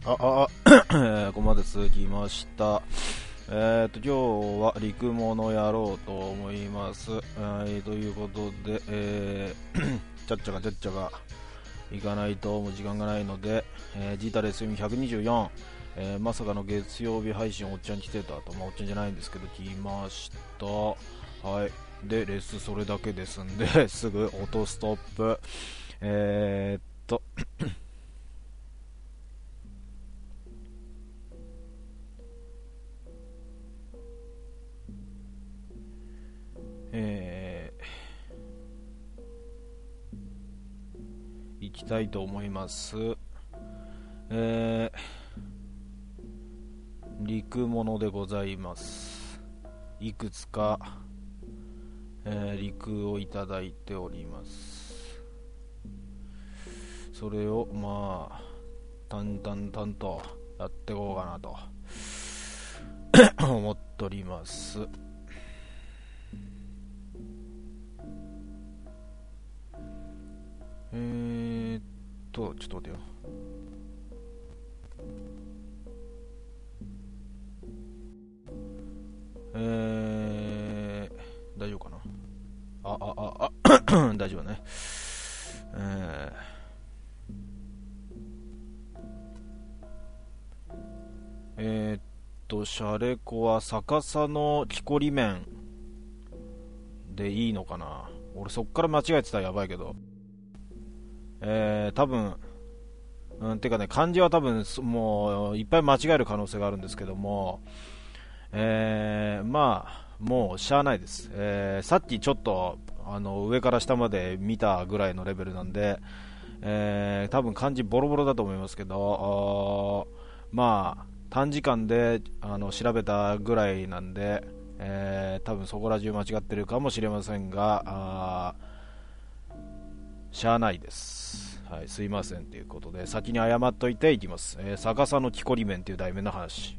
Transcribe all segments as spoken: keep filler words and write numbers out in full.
あ、あ、あ、ここまで続きました。えーと、今日は陸物やろうと思います。はい、ということで、えー、ちゃっちゃかちゃっちゃか行かないともう時間がないので、えー、ジータレス読みひゃくにじゅうよん、えー、まさかの月曜日配信おっちゃん来てたと、まあ、おっちゃんじゃないんですけど、来ました。はい。で、レスそれだけですんで、すぐオートストップ。えーっと、えー、行きたいと思います。えー、陸物でございます。いくつか、えー、陸をいただいております。それをまあ淡々々とやっていこうかなと思っております。えーっとちょっと待ってよ。えー、大丈夫かな。ああああ大丈夫ね。えーえー、っとシャレコは逆さの木こり麺でいいのかな。俺そっから間違えてたらやばいけど、えー、多分うん、てかね、漢字は多分もういっぱい間違える可能性があるんですけども、えー、まあもうしゃあないです。えー、さっきちょっとあの上から下まで見たぐらいのレベルなんで、えー、多分漢字ボロボロだと思いますけど、まあ短時間であの調べたぐらいなんで、えー、多分そこら中間違ってるかもしれませんが、あしゃあないです。はい、すいませんということで先に謝っといていきます。えー、逆さの木こり麺という題名の話。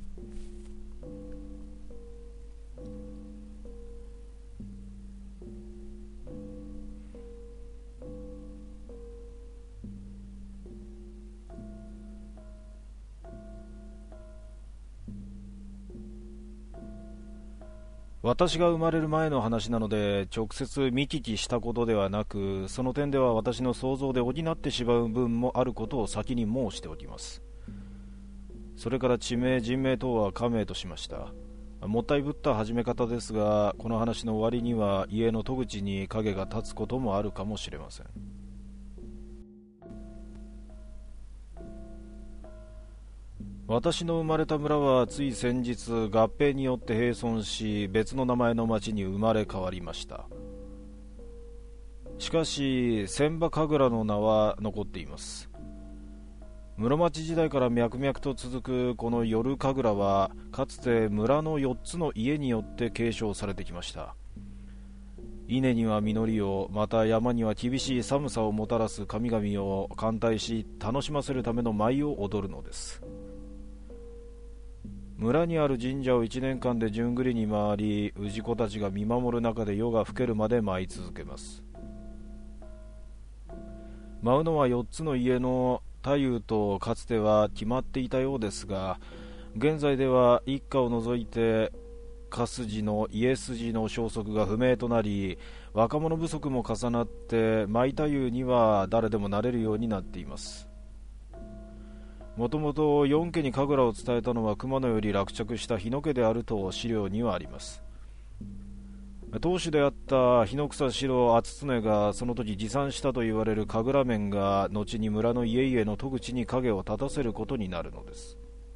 私が生まれる前の話なので直接見聞きしたことではなく、その点では私の想像で補ってしまう分もあることを先に申しておきます。それから地名人名等は仮名としました。もったいぶった始め方ですが、この話の終わりには家の戸口に影が立つこともあるかもしれません。私の生まれた村はつい先日合併によって閉村し、別の名前の町に生まれ変わりました。しかし千葉神楽の名は残っています。室町時代から脈々と続くこの夜神楽は、かつて村のよっつの家によって継承されてきました。稲には実りを、また山には厳しい寒さをもたらす神々を歓待し、楽しませるための舞を踊るのです。村にある神社をいちねんかんで順繰りに回り、氏子たちが見守る中で夜が更けるまで舞い続けます。舞うのはよっつの家の太夫とかつては決まっていたようですが、現在では一家を除いて家筋の家筋の消息が不明となり、若者不足も重なって舞太夫には誰でもなれるようになっています。もともと四家に神楽を伝えたのは熊野より落着した日野家であると資料にはあります。当主であった日野草四郎篤常がその時持参したと言われる神楽面が、後に村の家々の戸口に影を立たせることになるのです。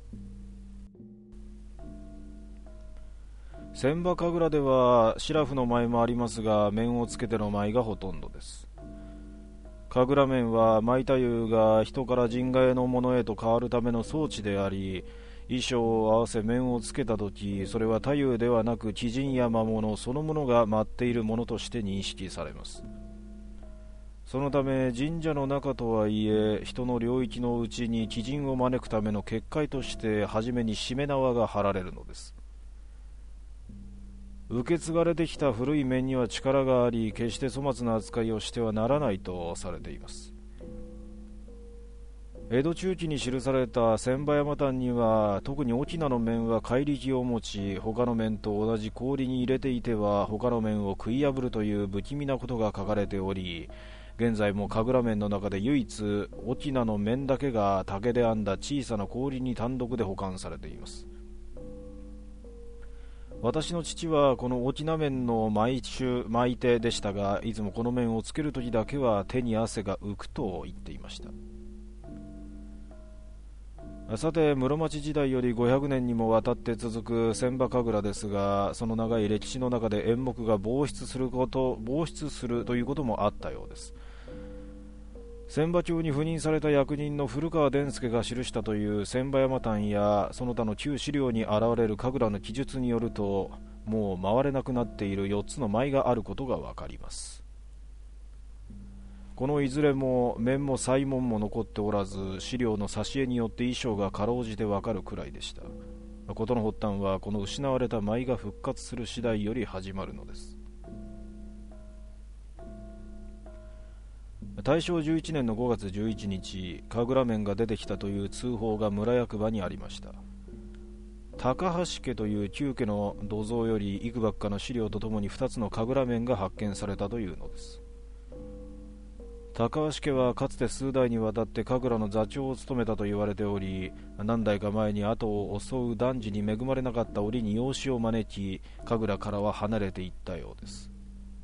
千葉神楽ではシラフの舞もありますが、面をつけての舞がほとんどです。神楽面は舞太夫が人から人外のものへと変わるための装置であり、衣装を合わせ面をつけたとき、それは太夫ではなく鬼神や魔物そのものが舞っているものとして認識されます。そのため神社の中とはいえ、人の領域のうちに鬼神を招くための結界として初めにしめ縄が張られるのです。受け継がれてきた古い面には力があり、決して粗末な扱いをしてはならないとされています。 江戸中期に記された千葉山丹には、特に翁の面は怪力を持ち、他の面と同じ氷に入れていては他の面を食い破るという不気味なことが書かれており、現在も神楽面の中で唯一翁の面だけが竹で編んだ小さな氷に単独で保管されています。私の父はこの翁面の毎週巻いてでしたが、いつもこの面をつけるときだけは手に汗が浮くと言っていました。さて、室町時代よりごひゃくねんにもわたって続く千葉神楽ですが、その長い歴史の中で演目が暴出すること暴出するということもあったようです。千葉町に赴任された役人の古川伝助が記したという千葉山丹やその他の旧資料に現れる神楽の記述によると、もう回れなくなっているよっつの舞があることがわかります。このいずれも面も祭文も残っておらず、資料の挿絵によって衣装がかろうじてわかるくらいでした。事の発端はこの失われた舞が復活する次第より始まるのです。大正じゅういちねんのごがつじゅういちにち、神楽面が出てきたという通報が村役場にありました。高橋家という旧家の土蔵より幾ばっかの資料とともにふたつの神楽面が発見されたというのです。高橋家はかつて数代にわたって神楽の座長を務めたと言われており、何代か前に後を襲う男児に恵まれなかった折に養子を招き、神楽からは離れていったようです。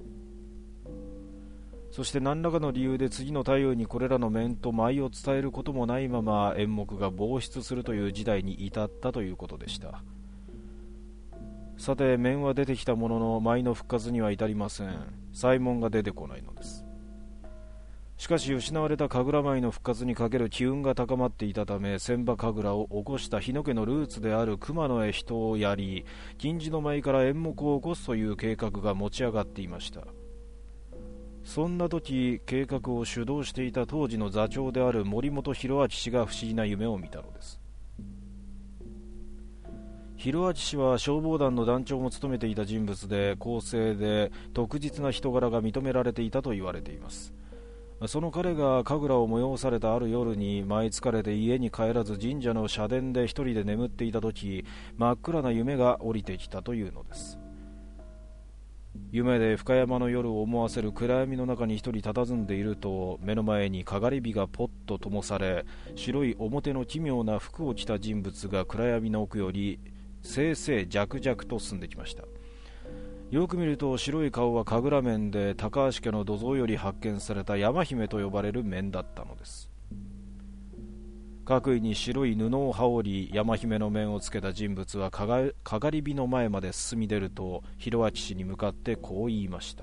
そして何らかの理由で次の太陽にこれらの面と舞を伝えることもないまま演目が暴出するという事態に至ったということでした。さて、面は出てきたものの舞の復活には至りません。祭文が出てこないのです。しかし失われた神楽舞の復活にかける機運が高まっていたため、千葉神楽を起こした日野家のルーツである熊野へ人をやり、金地の舞から演目を起こすという計画が持ち上がっていました。そんな時、計画を主導していた当時の座長である森本博明氏が不思議な夢を見たのです。博明氏は消防団の団長も務めていた人物で、公正で特実な人柄が認められていたと言われています。その彼が神楽を催されたある夜に舞い疲れて家に帰らず神社の社殿で一人で眠っていた時、真っ暗な夢が降りてきたというのです。夢で深山の夜を思わせる暗闇の中に一人佇んでいると、目の前にかがり火がポッと灯され、白い表の奇妙な服を着た人物が暗闇の奥よりせいせい弱々と進んできました。よく見ると白い顔は神楽面で、高橋家の土蔵より発見された山姫と呼ばれる面だったのです。各位に白い布を羽織り山姫の面をつけた人物はかが、かがり火の前まで進み出ると、博明氏に向かってこう言いました。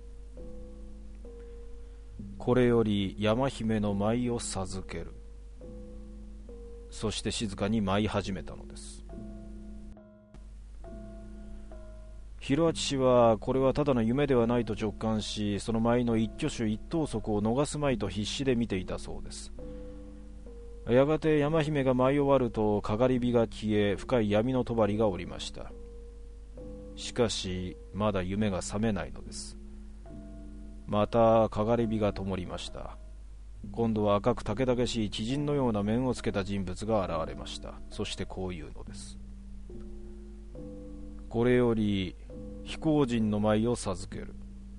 これより山姫の舞を授ける。そして静かに舞い始めたのです。博明氏はこれはただの夢ではないと直感し、その舞の一挙手一投足を逃すまいと必死で見ていたそうです。やがて山姫が舞い終わると、かがり火が消え、深い闇の帳が降りました。しかしまだ夢が覚めないのです。またかがり火が灯りました。今度は赤く竹々しい知人のような面をつけた人物が現れました。そしてこういうのです。これより飛行人の舞を授ける。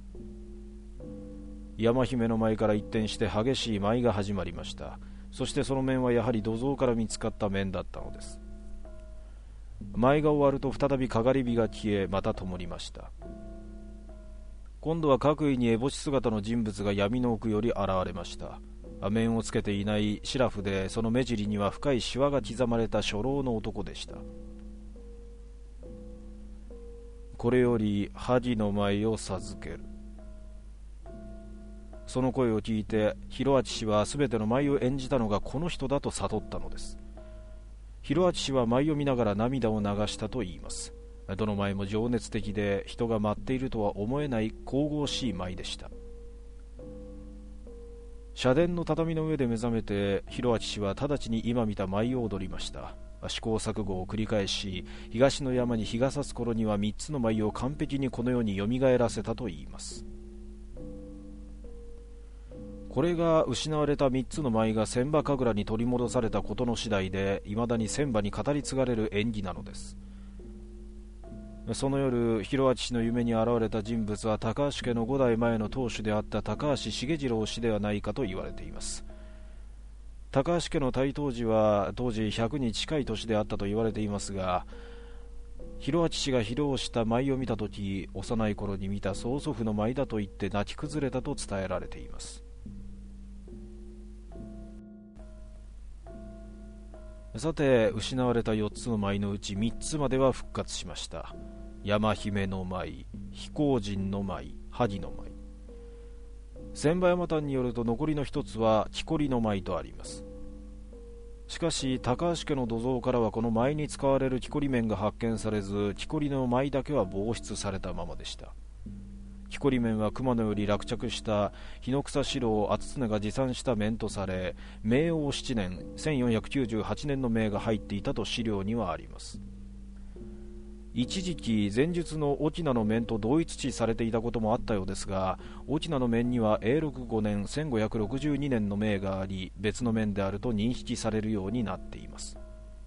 山姫の舞から一転して激しい舞が始まりました。そしてその面はやはり土蔵から見つかった面だったのです。舞が終わると再びかがり火が消え、また灯りました。今度は各位に烏帽子姿の人物が闇の奥より現れました。面をつけていないシラフで、その目尻には深いシワが刻まれた初老の男でした。これより恥の舞を授ける。その声を聞いて博明氏はすべての舞を演じたのがこの人だと悟ったのです。博明氏は舞を見ながら涙を流したといいます。どの舞も情熱的で、人が待っているとは思えない神々しい舞でした。社殿の畳の上で目覚めて博明氏は直ちに今見た舞を踊りました。試行錯誤を繰り返し、東の山に日が差す頃には三つの舞を完璧にこの世によみがえらせたといいます。 これが失われたみっつの舞が千羽神楽に取り戻されたことの次第で、いまだに千羽に語り継がれる演技なのです。その夜、広八氏の夢に現れた人物は高橋家のご代前の当主であった高橋重次郎氏ではないかと言われています。高橋家の台頭時は当時ひゃくに近い年であったと言われていますが、広八氏が披露した舞を見たとき、幼い頃に見た曽祖父の舞だと言って泣き崩れたと伝えられています。さて、失われたよっつの舞のうちみっつまでは復活しました。山姫の舞、飛行人の舞、萩の舞。千葉山丹によると残りの一つは木こりの舞とあります。しかし高橋家の土蔵からはこの舞に使われる木こり面が発見されず、木こりの舞だけは防出されたままでした。木こり面は熊野より落着した日の草四郎厚常が持参した面とされ、明王しちねんせんよんひゃくきゅうじゅうはちねんの銘が入っていたと資料にはあります。一時期前述の翁の面と同一視されていたこともあったようですが、翁の面には永禄ごねんせんごひゃくろくじゅうにねんの銘があり、別の面であると認識されるようになっています。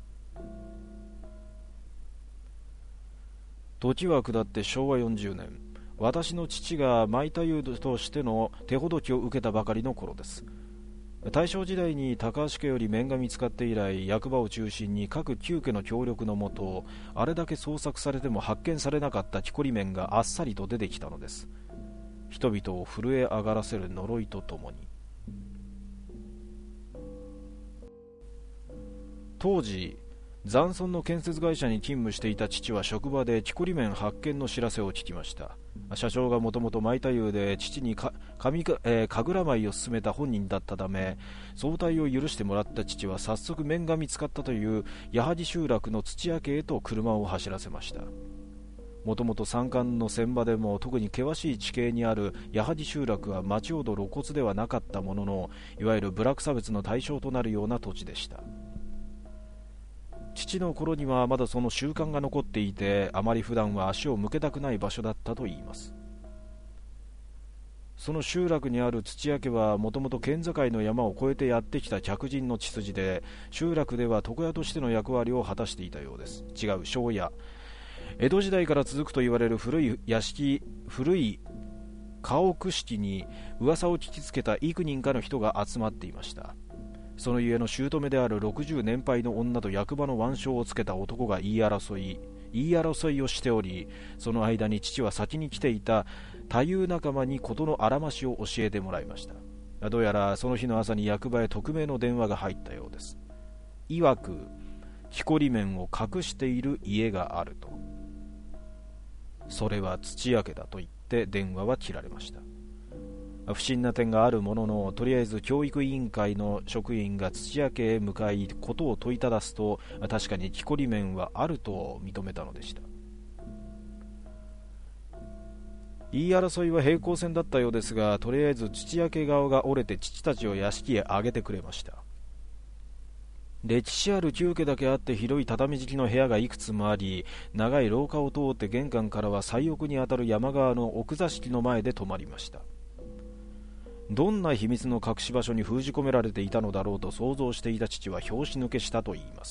時は下ってしょうわよんじゅうねん、私の父が舞太夫としての手ほどきを受けたばかりの頃です。大正時代に高橋家より面が見つかって以来、役場を中心に各旧家の協力のもと、あれだけ捜索されても発見されなかった木こり面があっさりと出てきたのです。人々を震え上がらせる呪いとともに。当時残村の建設会社に勤務していた父は職場で木こり面発見の知らせを聞きました。社長がもともと舞太夫で父にか神か、えー、神楽舞を勧めた本人だったため、早退を許してもらった父は早速面が見つかったという八幡集落の土屋家へと車を走らせました。もともと山間の船場でも特に険しい地形にある八幡集落は町ほど露骨ではなかったものの、いわゆる部落差別の対象となるような土地でした。父の頃にはまだその習慣が残っていて、あまり普段は足を向けたくない場所だったといいます。その集落にある土屋家はもともと県境の山を越えてやってきた客人の血筋で、集落では床屋としての役割を果たしていたようです。違う、庄屋。江戸時代から続くと言われる古い屋敷、古い家屋敷に噂を聞きつけた幾人かの人が集まっていました。その家の姑であるろくじゅう年配の女と役場の腕章をつけた男が言い争い言い争いをしており、その間に父は先に来ていた太夫仲間に事のあらましを教えてもらいました。どうやらその日の朝に役場へ匿名の電話が入ったようです。いわく木こり面を隠している家があると。それは土屋家だと言って電話は切られました。不審な点があるものの、とりあえず教育委員会の職員が土屋家へ向かいことを問いただすと、確かに木こり面はあると認めたのでした。言い争いは平行線だったようですが、とりあえず土屋家側が折れて父たちを屋敷へ上げてくれました。歴史ある旧家だけあって広い畳敷きの部屋がいくつもあり、長い廊下を通って玄関からは最奥にあたる山側の奥座敷の前で泊まりました。どんな秘密の隠し場所に封じ込められていたのだろうと想像していた父は拍子抜けしたといいます。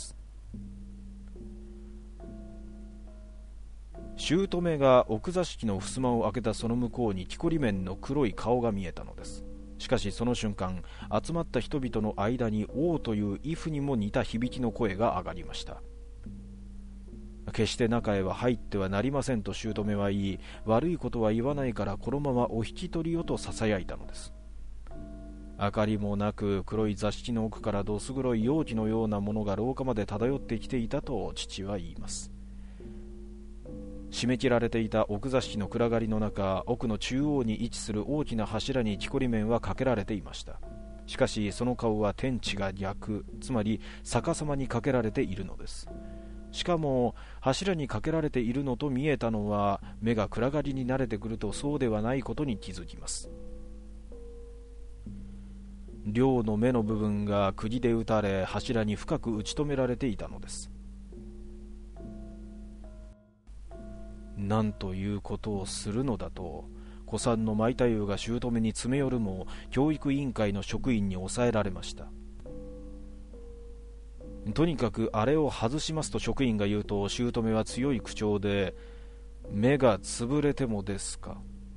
姑が奥座敷の襖を開けたその向こうに木こり面の黒い顔が見えたのです。しかしその瞬間、集まった人々の間に王という威風にも似た響きの声が上がりました。決して中へは入ってはなりませんと姑は言い、悪いことは言わないからこのままお引き取りよと囁いたのです。明かりもなく、黒い座敷の奥からどす黒い容器のようなものが廊下まで漂ってきていたと父は言います。締め切られていた奥座敷の暗がりの中、奥の中央に位置する大きな柱に木こり面はかけられていました。しかしその顔は天地が逆、つまり逆さまにかけられているのです。しかも柱にかけられているのと見えたのは、目が暗がりに慣れてくるとそうではないことに気づきます。両の目の部分が釘で打たれ、柱に深く打ち止められていたのです。なんということをするのだと、 古参の舞太夫が姑に詰め寄るも教育委員会の職員に抑えられました。とにかくあれを外しますと職員が言うと、姑は強い口調で、目が潰れてもですか。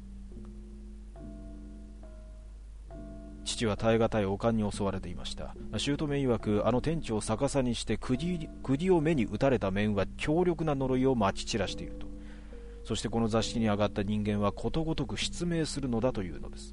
父は耐え難い悪寒に襲われていました。姑曰く、あの天地を逆さにして釘、釘を目に打たれた面は強力な呪いをまき散らしていると。そしてこの座敷に上がった人間はことごとく失明するのだというのです。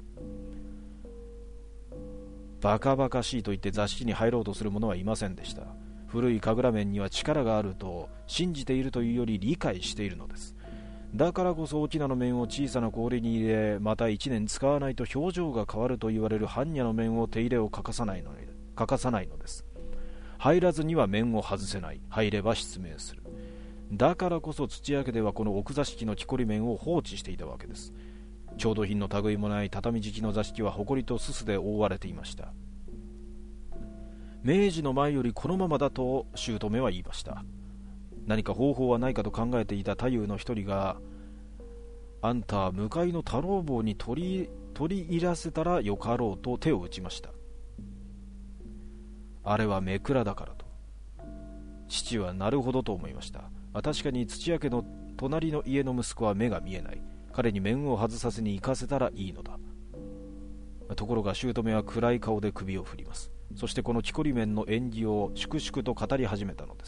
バカバカしいと言って座敷に入ろうとする者はいませんでした。古い神楽面には力があると信じているというより理解しているのです。だからこそ沖縄の面を小さな氷に入れ、また一年使わないと表情が変わると言われる般若の面を手入れを欠かさないのに欠かさないのです。入らずには面を外せない、入れば失明する。だからこそ土屋家ではこの奥座敷の木こり面を放置していたわけです。調度品の類もない畳敷きの座敷は埃とすすで覆われていました。明治の前よりこのままだと姑は言いました。何か方法はないかと考えていた太夫の一人が、あんた向かいの太郎坊に取り、取り入らせたらよかろうと手を打ちました。あれはめくらだからと。父はなるほどと思いました。確かに土屋家の隣の家の息子は目が見えない。彼に面を外させに行かせたらいいのだ。ところが姑は暗い顔で首を振ります。そしてこの木こり面の縁起を粛々と語り始めたのです。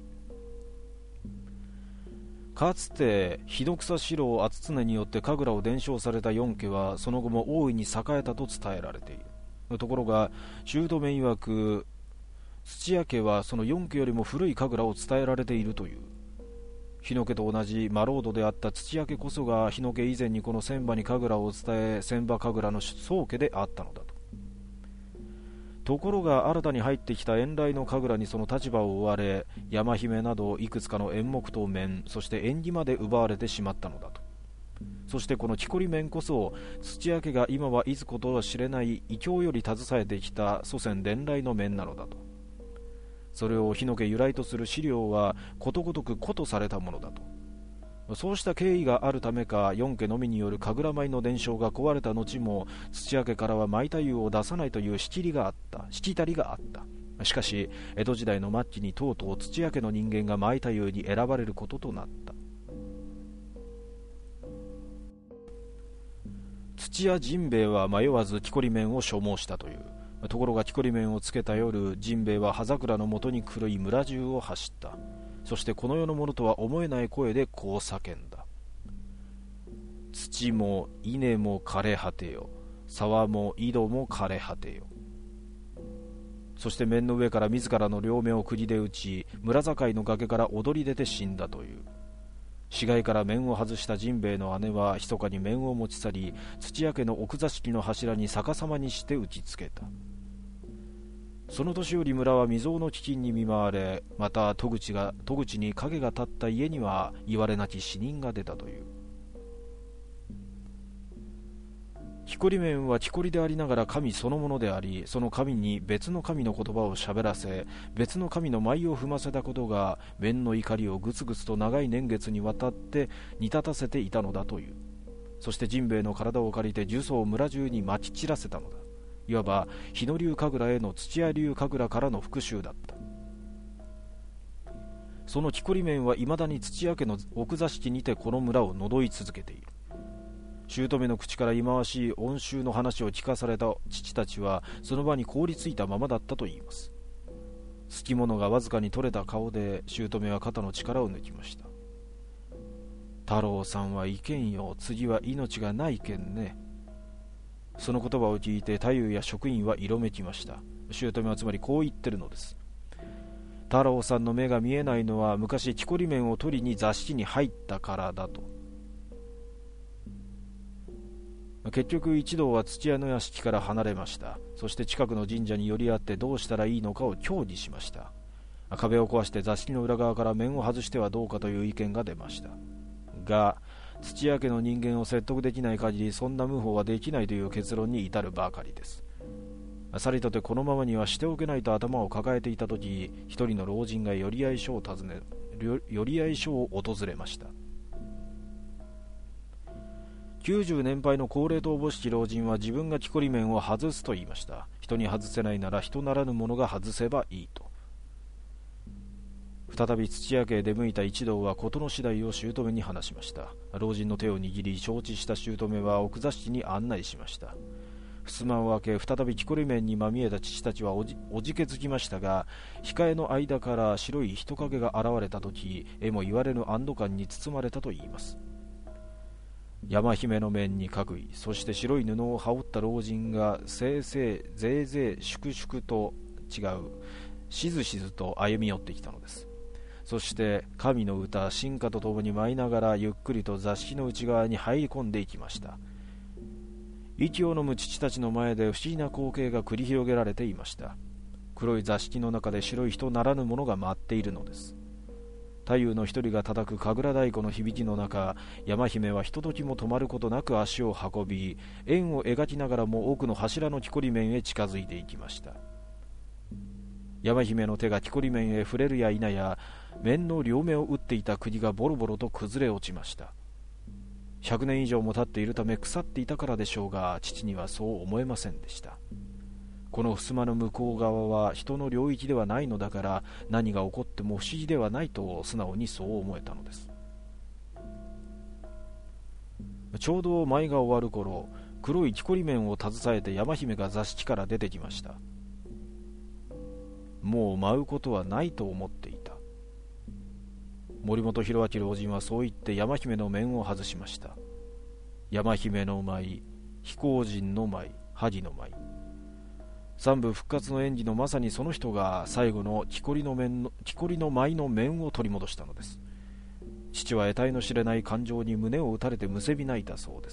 かつて日の草四郎厚常によって神楽を伝承された四家はその後も大いに栄えたと伝えられている。ところが姑曰く、土屋家はその四家よりも古い神楽を伝えられているという。日野家と同じマロードであった土屋家こそが日野家以前にこの千葉に神楽を伝え、千葉神楽の宗家であったのだと。ところが新たに入ってきた遠来の神楽にその立場を追われ、山姫などいくつかの演目と面、そして縁起まで奪われてしまったのだと。そしてこの木こり面こそ土屋家が今はいずことは知れない異教より携えてきた祖先伝来の面なのだと。それを日野家由来とする資料はことごとく古とされたものだと。そうした経緯があるためか、四家のみによる神楽舞の伝承が壊れた後も土屋家からは舞太夫を出さないというしきりがあったしきたりがあった。しかし江戸時代の末期にとうとう土屋家の人間が舞太夫に選ばれることとなった。土屋甚兵衛は迷わず木こり面を所望したという。ところが木こり面をつけた夜、甚兵衛は葉桜のもとに狂い村中を走った。そしてこの世のものとは思えない声でこう叫んだ。土も稲も枯れ果てよ、沢も井戸も枯れ果てよ。そして面の上から自らの両目を釘で打ち、村境の崖から踊り出て死んだという。死骸から面を外した甚兵衛の姉は密かに面を持ち去り、土屋家の奥座敷の柱に逆さまにして打ちつけた。その年より村は未曾有の飢饉に見舞われ、また戸口が戸口に影が立った家には言われなき死人が出たという。木こり面は木こりでありながら神そのものであり、その神に別の神の言葉を喋らせ、別の神の舞を踏ませたことが面の怒りをぐつぐつと長い年月にわたって煮立たせていたのだという。そして甚兵衛の体を借りて呪詛を村中にまき散らせたのだ。いわば日野流神楽への土屋流神楽からの復讐だった。その木こり面はいまだに土屋家の奥座敷にてこの村を呪い続けている。姑の口から忌まわしい恩衆の話を聞かされた父たちはその場に凍りついたままだったといいます。すきものがわずかに取れた顔で姑は肩の力を抜きました。太郎さんはいけんよ、次は命がないけんね。その言葉を聞いて太夫や職員は色めきました。姑はつまりこう言ってるのです。太郎さんの目が見えないのは昔木こり面を取りに座敷に入ったからだと。結局一同は土屋の屋敷から離れました。そして近くの神社に寄り合ってどうしたらいいのかを協議しました。壁を壊して座敷の裏側から面を外してはどうかという意見が出ました。が土屋家の人間を説得できない限りそんな無法はできないという結論に至るばかりです。さりとてこのままにはしておけないと頭を抱えていた時、一人の老人が寄り合い所を訪ね寄り合い所を訪れました。 きゅうじゅう年配の高齢とおぼしき老人は自分が木こり面を外すと言いました。人に外せないなら人ならぬ者が外せばいいと。再び土屋家へ出向いた一同は事の次第を姑に話しました。老人の手を握り、承知した姑は奥座敷に案内しました。襖を開け、再び木こり面にまみえた父たちはおじおじけづきましたが、控えの間から白い人影が現れたとき、えも言われぬ安堵感に包まれたといいます。山姫の面にかぐい、そして白い布を羽織った老人がせいせいぜいぜい粛々と違うしずしずと歩み寄ってきたのです。そして神の歌神歌とともに舞いながらゆっくりと座敷の内側に入り込んでいきました。息を飲む父たちの前で不思議な光景が繰り広げられていました。黒い座敷の中で白い人ならぬものが舞っているのです。太夫の一人が叩く神楽太鼓の響きの中、山姫はひとときも止まることなく足を運び、円を描きながらも奥の柱の木こり面へ近づいていきました。山姫の手が木こり面へ触れるや否や、面の両目を打っていた釘がボロボロと崩れ落ちました。百年以上も経っているため腐っていたからでしょうが、父にはそう思えませんでした。この襖の向こう側は人の領域ではないのだから、何が起こっても不思議ではないと素直にそう思えたのです。ちょうど舞が終わる頃、黒い木こり面を携えて山姫が座敷から出てきました。もう舞うことはないと思っていた。森本弘明老人はそう言って山姫の面を外しました。山姫の舞、飛行人の舞、萩の舞、三部復活の演技のまさにその人が最後の木こりの面の木こりの舞の面を取り戻したのです。父は得体の知れない感情に胸を打たれてむせび泣いたそうです。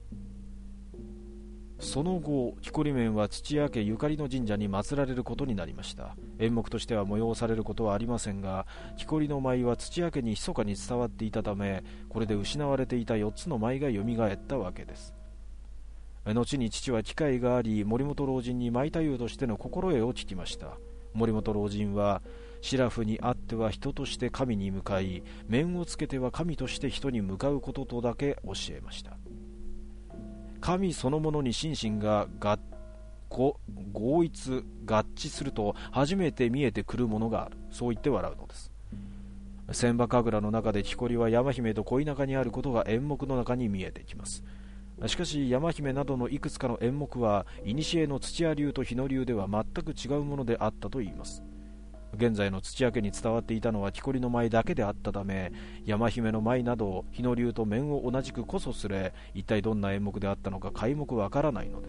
その後、木こり面は土屋家ゆかりの神社に祀られることになりました。演目としては催されることはありませんが、木こりの舞は土屋家に密かに伝わっていたため、これで失われていたよっつの舞がよみがえったわけです。後に父は機会があり、森本老人に舞太夫としての心得を聞きました。森本老人は、シラフにあっては人として神に向かい、面をつけては神として人に向かうこととだけ教えました。神そのものに心身が合一合致すると初めて見えてくるものがある、そう言って笑うのです。千葉神楽の中で木こりは山姫と恋仲にあることが演目の中に見えてきます。しかし山姫などのいくつかの演目は古の土屋流と日野流では全く違うものであったといいます。現在の土屋家に伝わっていたのは木こりの舞だけであったため、山姫の舞など日野流と面を同じくこそすれ、一体どんな演目であったのか皆目わからないのです。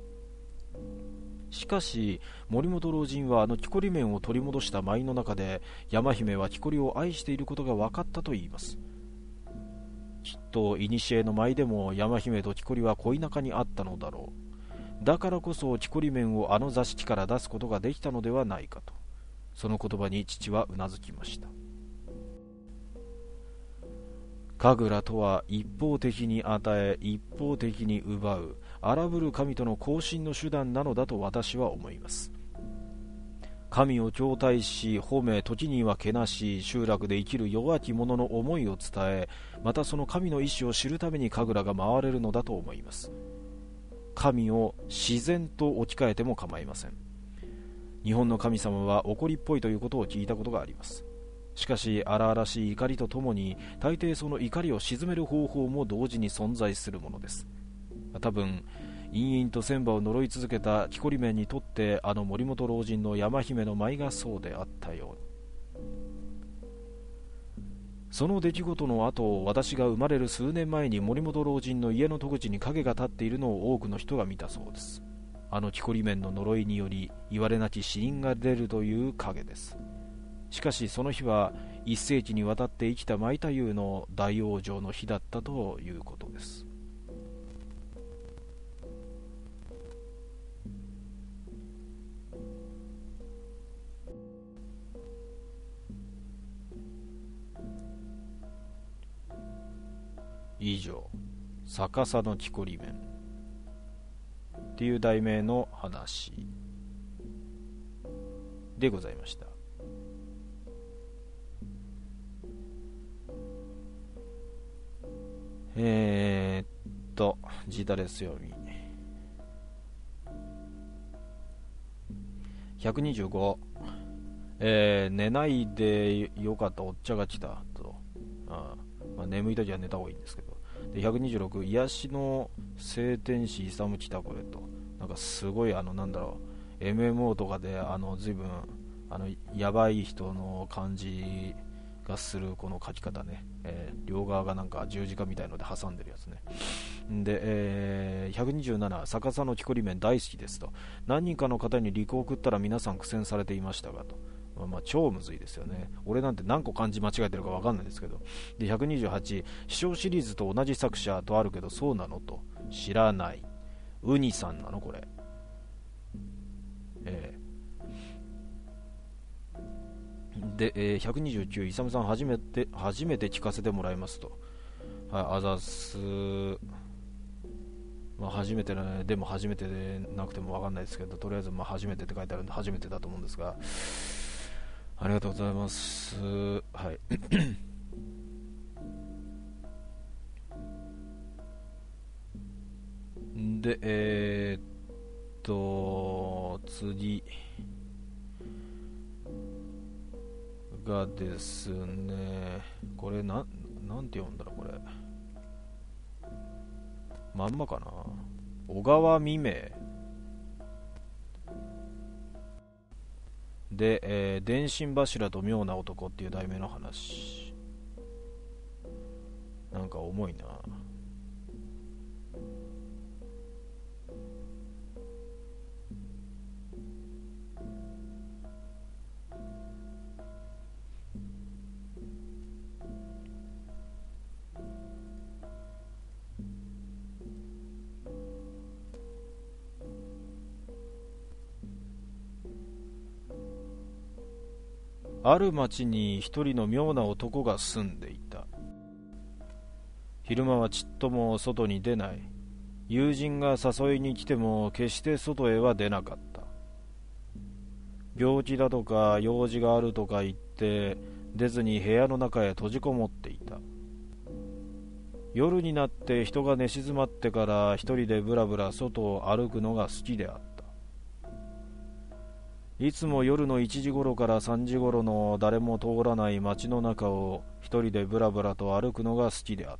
しかし森本老人はあの木こり面を取り戻した舞の中で、山姫は木こりを愛していることが分かったといいます。きっと古の舞でも山姫と木こりは恋仲にあったのだろう。だからこそ木こり面をあの座敷から出すことができたのではないかと。その言葉に父はうなずきました。神楽とは一方的に与え一方的に奪う荒ぶる神との交信の手段なのだと私は思います。神を敬体し褒め、時にはけなし、集落で生きる弱き者の思いを伝え、またその神の意志を知るために神楽が回れるのだと思います。神を自然と置き換えても構いません。日本の神様は怒りっぽいということを聞いたことがあります。しかし荒々しい怒りとともに、大抵その怒りを鎮める方法も同時に存在するものです。多分陰々と千葉を呪い続けた木こり面にとって、あの森本老人の山姫の舞がそうであったように。その出来事の後、私が生まれる数年前に森本老人の家の戸口に影が立っているのを多くの人が見たそうです。あの木こり面の呪いにより言われなき死人が出るという影です。しかしその日は一世紀にわたって生きた舞太夫の大往生の日だったということです。以上、逆さの木こり面っていう題名の話でございました。えー、っとジータですよみひゃくにじゅうご、えー、寝ないでよかったおっちゃが来たと。あ、まあ、眠いときは寝た方がいいんですけど。でひゃくにじゅうろく、癒しの聖天使勇来たこれと。なんかすごいあのなんだろう エムエムオー とかであの随分あのやばい人の感じがするこの書き方ね、えー、両側がなんか十字架みたいので挟んでるやつね。で、えー、ひゃくにじゅうなな、逆さの木こり麺大好きですと。何人かの方にリクを送ったら皆さん苦戦されていましたがと。まあ、まあ超むずいですよね。俺なんて何個漢字間違えてるか分かんないですけど。でひゃくにじゅうはち、飛翔シリーズと同じ作者とあるけどそうなのと。知らない。ウニさんなのこれ。えー、で、えー、ひゃくにじゅうきゅう、イサムさん初めて初めて聞かせてもらいますと。はい、あざす。まあ、初めてね、でも初めてでなくても分かんないですけど、とりあえずまあ初めてって書いてあるんで初めてだと思うんですが、ありがとうございます。はいで、えー、っと次がですね、これな、なんて読んだろうこれ。まんまかな。小川未明で、えー、電信柱と妙な男っていう題名の話。なんか重いな。ある町に一人の妙な男が住んでいた。昼間はちっとも外に出ない。友人が誘いに来ても決して外へは出なかった。病気だとか用事があるとか言って出ずに部屋の中へ閉じこもっていた。夜になって人が寝静まってから一人でぶらぶら外を歩くのが好きであった。いつも夜のいちじ頃からさんじ頃の誰も通らない街の中を一人でぶらぶらと歩くのが好きであった。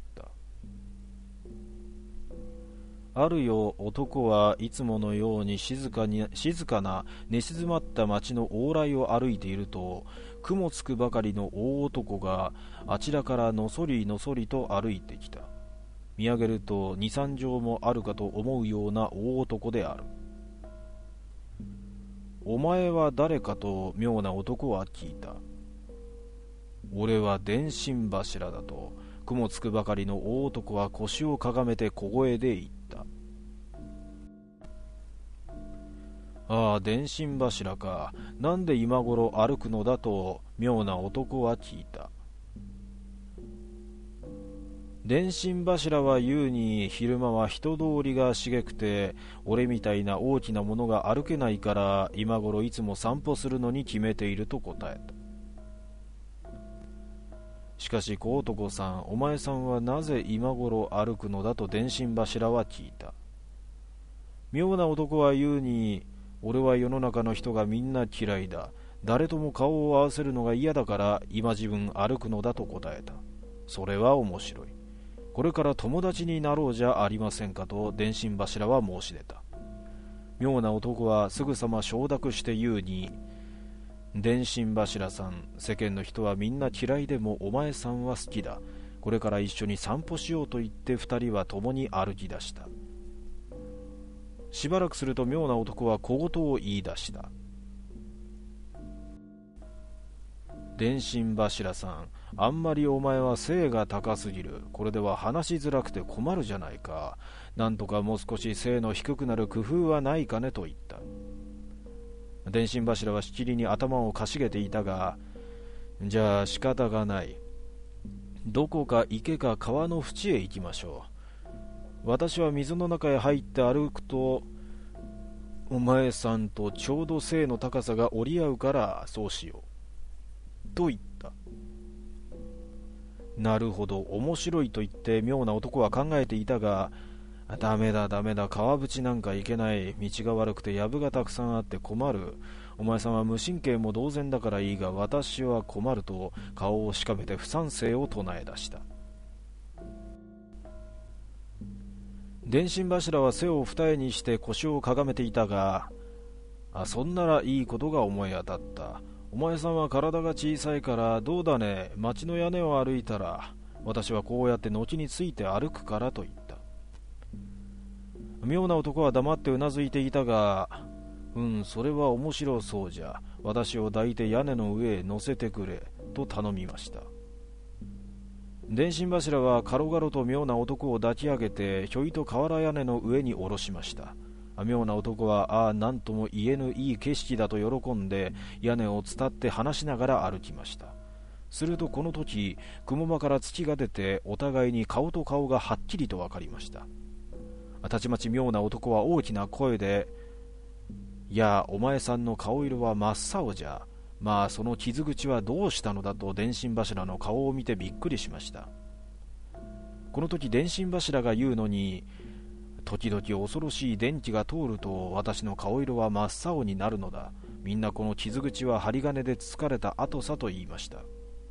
ある夜、男はいつものように静かに静かな寝静まった街の往来を歩いていると、雲つくばかりの大男があちらからのそりのそりと歩いてきた。見上げると二三畳もあるかと思うような大男である。お前は誰かと妙な男は聞いた。俺は電信柱だと。雲つくばかりの大男は腰をかがめて小声で言った。ああ、電信柱か。なんで今頃歩くのだと妙な男は聞いた。電信柱は言うに昼間は人通りが茂くて俺みたいな大きなものが歩けないから今頃いつも散歩するのに決めていると答えた。しかし小男さん、お前さんはなぜ今頃歩くのだと電信柱は聞いた。妙な男は言うに、俺は世の中の人がみんな嫌いだ。誰とも顔を合わせるのが嫌だから今自分歩くのだと答えた。それは面白い。これから友達になろうじゃありませんかと電信柱は申し出た。妙な男はすぐさま承諾して言うに、電信柱さん、世間の人はみんな嫌いでもお前さんは好きだ。これから一緒に散歩しようと言って二人は共に歩き出した。しばらくすると妙な男は小言を言い出した。電信柱さん、あんまりお前は背が高すぎる。これでは話しづらくて困るじゃないか。なんとかもう少し背の低くなる工夫はないかねと言った。電信柱はしきりに頭をかしげていたが、じゃあ仕方がない。どこか池か川の縁へ行きましょう。私は水の中へ入って歩くと、お前さんとちょうど背の高さが折り合うからそうしよう。と言った。なるほど、面白いと言って妙な男は考えていたが、 ダメだダメだ、川淵なんか行けない。道が悪くて藪がたくさんあって困る。お前さんは無神経も同然だからいいが、私は困ると顔をしかめて不賛成を唱え出した。電信柱は背を二重にして腰をかがめていたが、あ、そんならいいことが思い当たった。お前さんは体が小さいからどうだね、町の屋根を歩いたら、私はこうやって後について歩くからと言った。妙な男は黙ってうなずいていたが、うん、それは面白そうじゃ。私を抱いて屋根の上へ乗せてくれ、と頼みました。電信柱は軽々と妙な男を抱き上げて、ひょいと瓦屋根の上に下ろしました。妙な男は、ああ、なんとも言えぬいい景色だと喜んで、屋根を伝って話しながら歩きました。するとこの時、雲間から月が出て、お互いに顔と顔がはっきりと分かりました。たちまち妙な男は大きな声で、いや、お前さんの顔色は真っ青じゃ。まあ、その傷口はどうしたのだと電信柱の顔を見てびっくりしました。この時電信柱が言うのに、時々恐ろしい電気が通ると私の顔色は真っ青になるのだ。みんなこの傷口は針金でつつかれた跡さと言いました。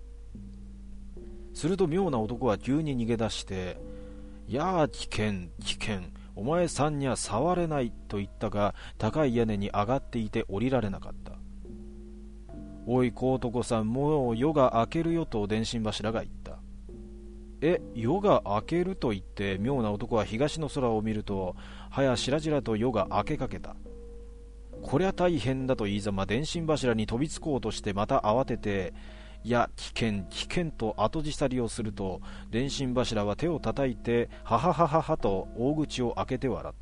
すると妙な男は急に逃げ出して、いやあ、危険危険、お前さんには触れないと言ったが、高い屋根に上がっていて降りられなかった。おい小男さん、もう夜が明けるよと電信柱が言った。え、夜が明けると言って、妙な男は東の空を見ると、はやしらじらと夜が明けかけた。こりゃ大変だと言いざま電信柱に飛びつこうとしてまた慌てて、いや危険危険と後ずさりをすると、電信柱は手を叩いてはははははと大口を開けて笑った。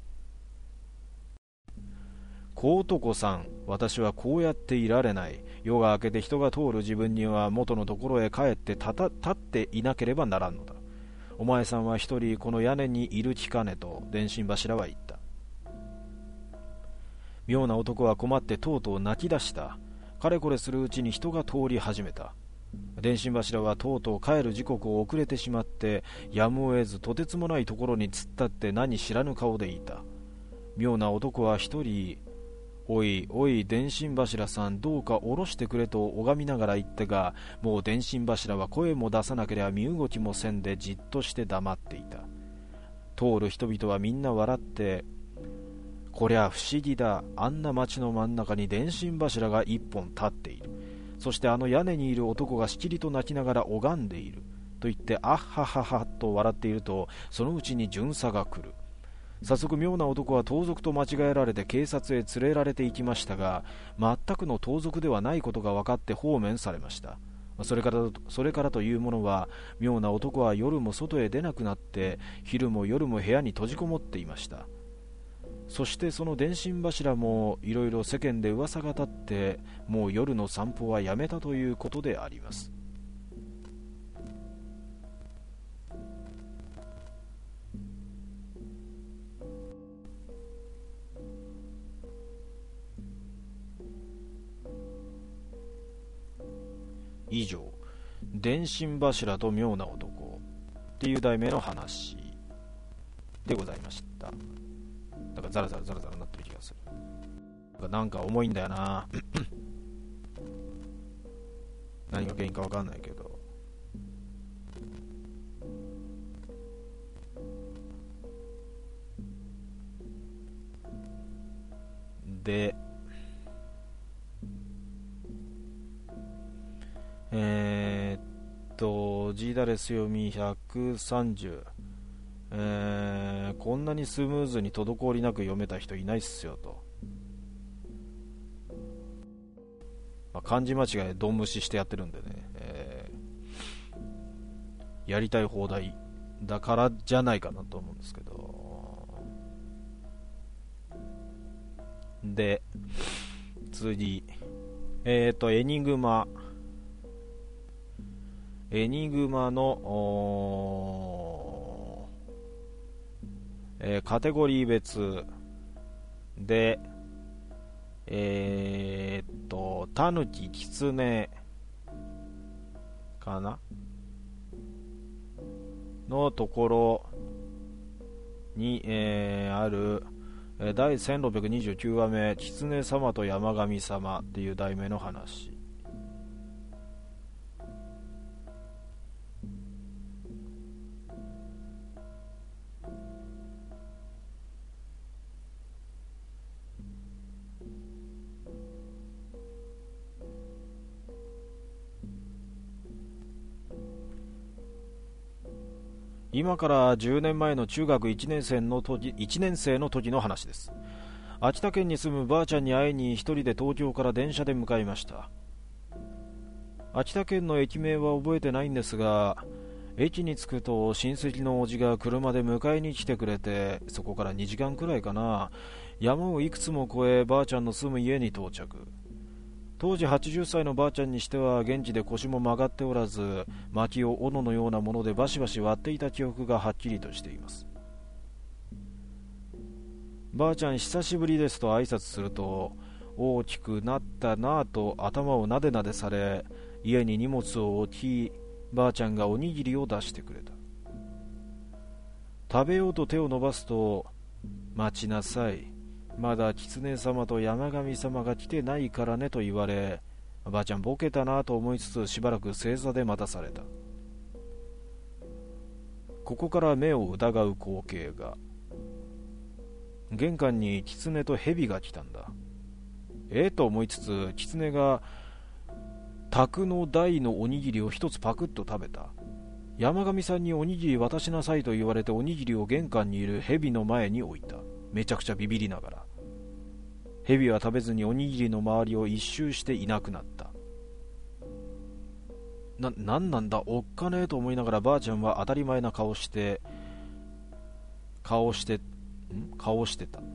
小男さん、私はこうやっていられない。夜が明けて人が通る自分には元のところへ帰ってたた立っていなければならんのだ。お前さんは一人この屋根にいる気かねと電信柱は言った。妙な男は困ってとうとう泣き出した。かれこれするうちに人が通り始めた。電信柱はとうとう帰る時刻を遅れてしまって、やむを得ずとてつもないところに突っ立って何知らぬ顔でいた。妙な男は一人、おいおい電信柱さん、どうか下ろしてくれと拝みながら言ったが、もう電信柱は声も出さなければ身動きもせんでじっとして黙っていた。通る人々はみんな笑って、こりゃ不思議だ、あんな町の真ん中に電信柱が一本立っている。そしてあの屋根にいる男がしきりと泣きながら拝んでいると言ってあっはははと笑っていると、そのうちに巡査が来る。早速妙な男は盗賊と間違えられて警察へ連れられて行きましたが、全くの盗賊ではないことが分かって放免されました。それから、それからというものは、妙な男は夜も外へ出なくなって、昼も夜も部屋に閉じこもっていました。そしてその電信柱もいろいろ世間で噂が立って、もう夜の散歩はやめたということであります。以上、電信柱と妙な男っていう題名の話でございました。だからザラザラザラザラなってる気がする。なんか重いんだよな何が原因か分かんないけど。でえー、っと G ダレス読みひゃくさんじゅう、えー、こんなにスムーズに滞りなく読めた人いないっすよと、まあ、漢字間違いでドン無視してやってるんでね、えー、やりたい放題だからじゃないかなと思うんですけど。で次、えっ、ー、とエニグマエニグマの、えー、カテゴリー別で、えー、っとタヌキキツネかなのところに、えー、ある第せんろっぴゃくにじゅうきゅうわめ狐様と山神様っていう題名の話。今からじゅうねんまえの中学いちねん生の時、いちねん生の時の話です。秋田県に住むばあちゃんに会いに一人で東京から電車で向かいました。秋田県の駅名は覚えてないんですが、駅に着くと親戚のおじが車で迎えに来てくれて、そこからにじかんくらいかな、山をいくつも越えばあちゃんの住む家に到着。当時はちじゅっさいのばあちゃんにしては現地で腰も曲がっておらず、薪を斧のようなものでバシバシ割っていた記憶がはっきりとしています。ばあちゃん久しぶりですと挨拶すると、大きくなったなぁと頭をなでなでされ、家に荷物を置き、ばあちゃんがおにぎりを出してくれた。食べようと手を伸ばすと、待ちなさい、まだ狐様と山神様が来てないからねと言われ、ばあちゃんボケたなと思いつつしばらく正座で待たされた。ここから目を疑う光景が。玄関に狐と蛇が来たんだ。ええと思いつつ、狐が卓の台のおにぎりを一つパクッと食べた。山神さんにおにぎり渡しなさいと言われておにぎりを玄関にいる蛇の前に置いた。めちゃくちゃビビりながら。蛇は食べずにおにぎりの周りを一周していなくなった。な、なんなんだおっかねえと思いながらばあちゃんは当たり前な顔して顔してん顔してた。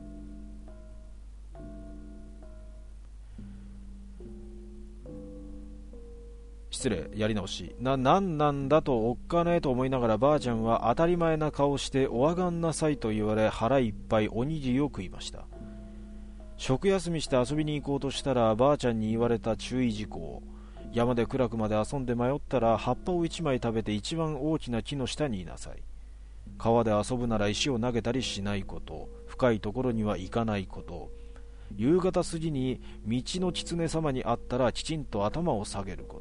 失礼、やり直し。な、なんなんだとおっかねえと思いながらばあちゃんは当たり前な顔しておあがんなさいと言われ、腹いっぱいおにぎりを食いました。食休みして遊びに行こうとしたらばあちゃんに言われた注意事項。山で暗くまで遊んで迷ったら葉っぱを一枚食べて一番大きな木の下にいなさい。川で遊ぶなら石を投げたりしないこと。深いところには行かないこと。夕方過ぎに道の狐様に会ったらきちんと頭を下げること。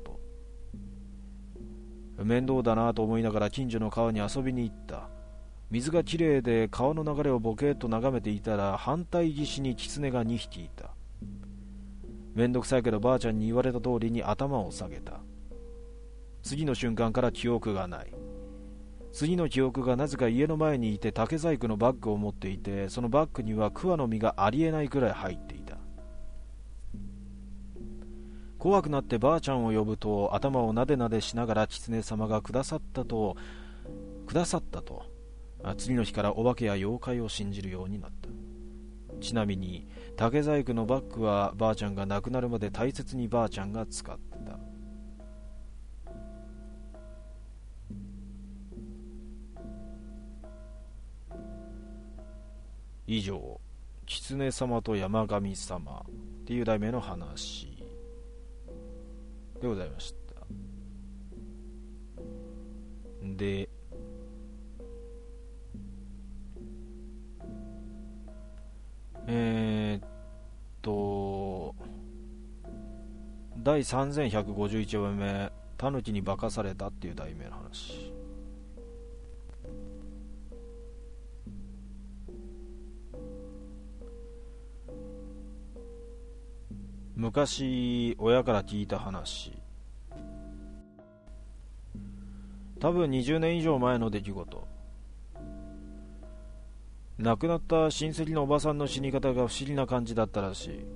面倒だなと思いながら近所の川に遊びに行った。水がきれいで川の流れをボケーっと眺めていたら反対岸に狐がにひきいた。めんどくさいけどばあちゃんに言われた通りに頭を下げた。次の瞬間から記憶がない。次の記憶がなぜか家の前にいて竹細工のバッグを持っていて、そのバッグには桑の実がありえないくらい入っていた。怖くなってばあちゃんを呼ぶと頭をなでなでしながら狐様がくださったとくださったと次の日からお化けや妖怪を信じるようになった。ちなみに竹細工のバッグはばあちゃんが亡くなるまで大切にばあちゃんが使ってた。以上、狐様と山神様っていう題名の話でございました。で、えー、っとだいさんぜんひゃくごじゅういちわめタヌキに化かされたっていう題名の話。昔親から聞いた話。多分にじゅうねん以上前の出来事。亡くなった親戚のおばさんの死に方が不思議な感じだったらしい。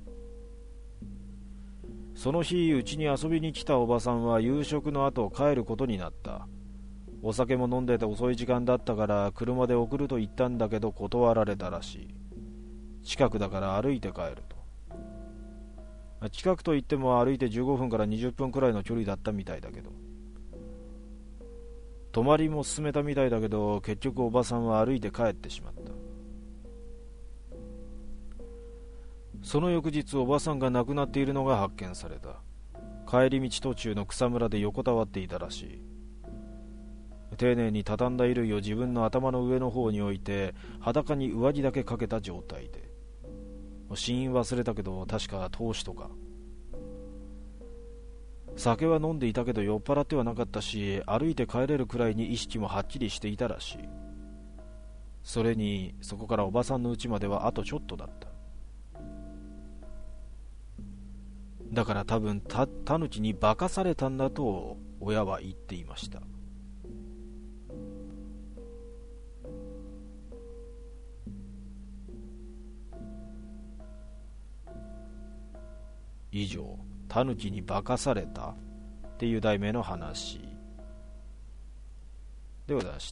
その日うちに遊びに来たおばさんは夕食の後帰ることになった。お酒も飲んでて遅い時間だったから車で送ると言ったんだけど断られたらしい。近くだから歩いて帰ると。近くといっても歩いてじゅうごふんからにじゅっぷんくらいの距離だったみたいだけど、泊まりも勧めたみたいだけど結局おばさんは歩いて帰ってしまった。その翌日おばさんが亡くなっているのが発見された。帰り道途中の草むらで横たわっていたらしい。 丁寧に畳んだ衣類を自分の頭の上の方に置いて、裸に上着だけかけた状態で。死因忘れたけど確か凍死とか。酒は飲んでいたけど酔っ払ってはなかったし、歩いて帰れるくらいに意識もはっきりしていたらしい。それにそこからおばさんの家まではあとちょっとだった。だから多分たタヌキに化かされたんだと親は言っていました。以上、タヌキに化かされたっていう題名の話でございました。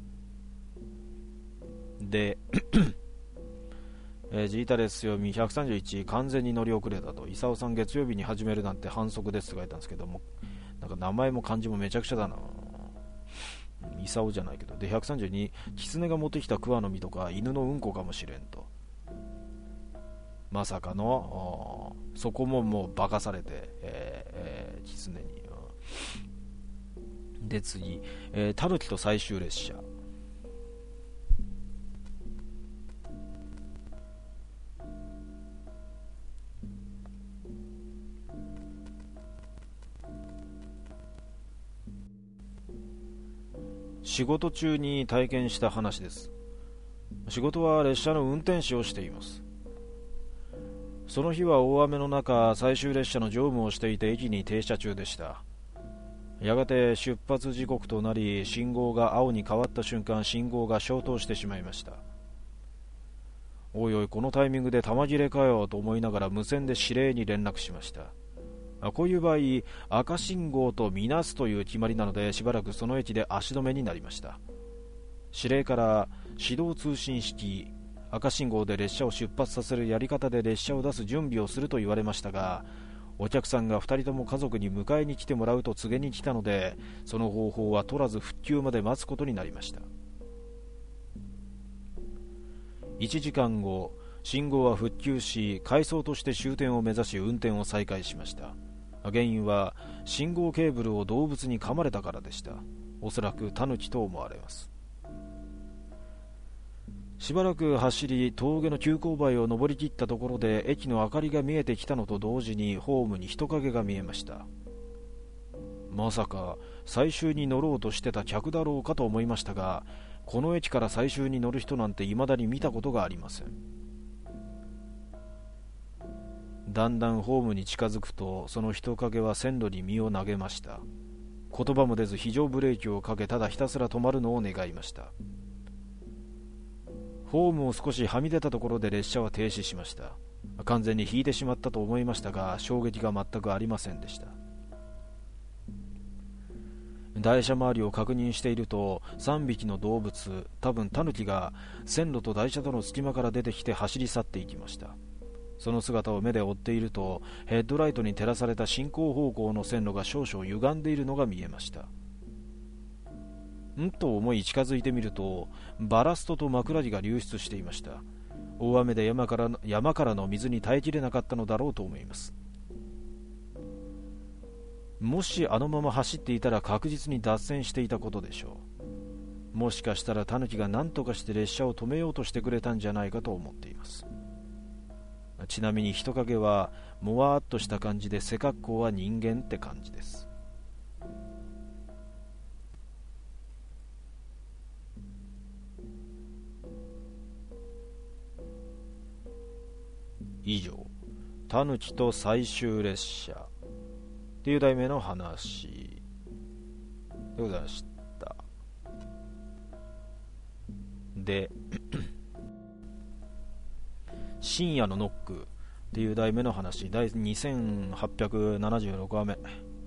でえー、ジータレス読みひゃくさんじゅういち、完全に乗り遅れたと。イサオさん月曜日に始めるなんて反則ですと書いたんですけども、なんか名前も漢字もめちゃくちゃだな。イサオじゃないけど。でひゃくさんじゅうに、狐が持ってきた桑の実とか犬のうんこかもしれんと。まさかのそこももう化かされて、えーえー、狐に。で次、えー、タヌキと最終列車。仕事中に体験した話です。仕事は列車の運転士をしています。その日は大雨の中、最終列車の乗務をしていて駅に停車中でした。やがて出発時刻となり、信号が青に変わった瞬間、信号が消灯してしまいました。おいおい、このタイミングで玉切れかよと思いながら無線で指令に連絡しました。こういう場合、赤信号とみなすという決まりなので、しばらくその駅で足止めになりました。指令から指導通信式、赤信号で列車を出発させるやり方で列車を出す準備をすると言われましたが、お客さんがふたりとも家族に迎えに来てもらうと告げに来たので、その方法は取らず復旧まで待つことになりました。いちじかんご、信号は復旧し、回送として終点を目指し運転を再開しました。原因は信号ケーブルを動物に噛まれたからでした。おそらくタヌキと思われます。しばらく走り、峠の急勾配を登りきったところで駅の明かりが見えてきたのと同時にホームに人影が見えました。まさか最終に乗ろうとしてた客だろうかと思いましたが、この駅から最終に乗る人なんて未だに見たことがありません。だんだんホームに近づくと、その人影は線路に身を投げました。言葉も出ず非常ブレーキをかけ、ただひたすら止まるのを願いました。ホームを少しはみ出たところで列車は停止しました。完全に引いてしまったと思いましたが、衝撃が全くありませんでした。台車周りを確認していると、さんびきの動物、多分タヌキが線路と台車との隙間から出てきて走り去っていきました。その姿を目で追っていると、ヘッドライトに照らされた進行方向の線路が少々歪んでいるのが見えました。んと思い近づいてみると、バラストと枕木が流出していました。大雨で山からの、山からの水に耐えきれなかったのだろうと思います。もしあのまま走っていたら確実に脱線していたことでしょう。もしかしたらタヌキが何とかして列車を止めようとしてくれたんじゃないかと思っています。ちなみに人影はもわーっとした感じで、背格好は人間って感じです。以上、タヌキと最終列車っていう題名の話でございました。で深夜のノックっていう題名の話、第にせんはっぴゃくななじゅうろくわめ。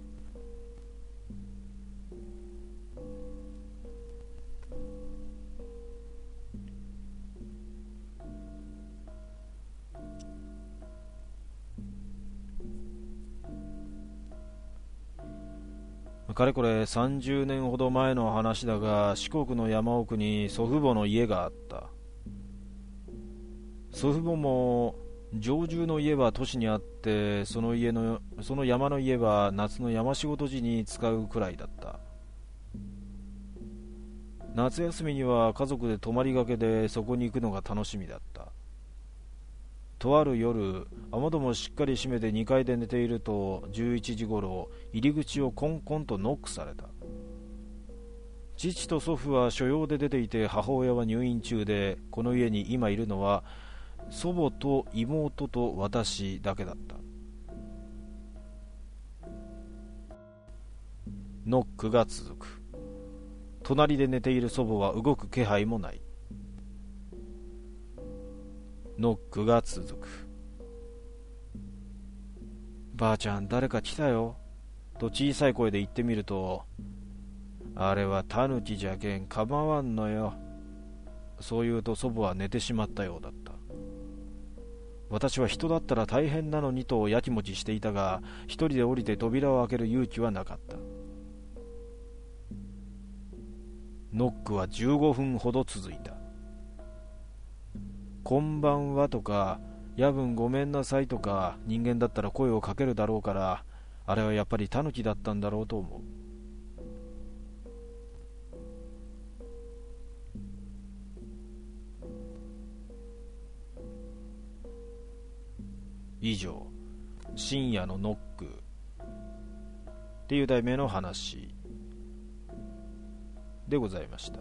かれこれさんじゅうねんほど前の話だが、四国の山奥に祖父母の家があった。祖父母も常住の家は都市にあって、その家のその山の家は夏の山仕事時に使うくらいだった。 夏休みには家族で泊まりがけでそこに行くのが楽しみだった。とある夜、雨戸もしっかり閉めてにかいで寝ていると、じゅういちじごろ入り口をコンコンとノックされた。父と祖父は所用で出ていて、母親は入院中で、この家に今いるのは祖母と妹と私だけだった。ノックが続く。隣で寝ている祖母は動く気配もない。ノックが続く。ばあちゃん、誰か来たよと小さい声で言ってみると、あれはタヌキじゃけん構わんのよ。そう言うと祖母は寝てしまったようだった。私は人だったら大変なのにとやきもちしていたが、一人で降りて扉を開ける勇気はなかった。ノックはじゅうごふんほど続いた。こんばんはとか、夜分ごめんなさいとか、人間だったら声をかけるだろうから、あれはやっぱりタヌキだったんだろうと思う。以上、深夜のノックっていう題名の話でございました。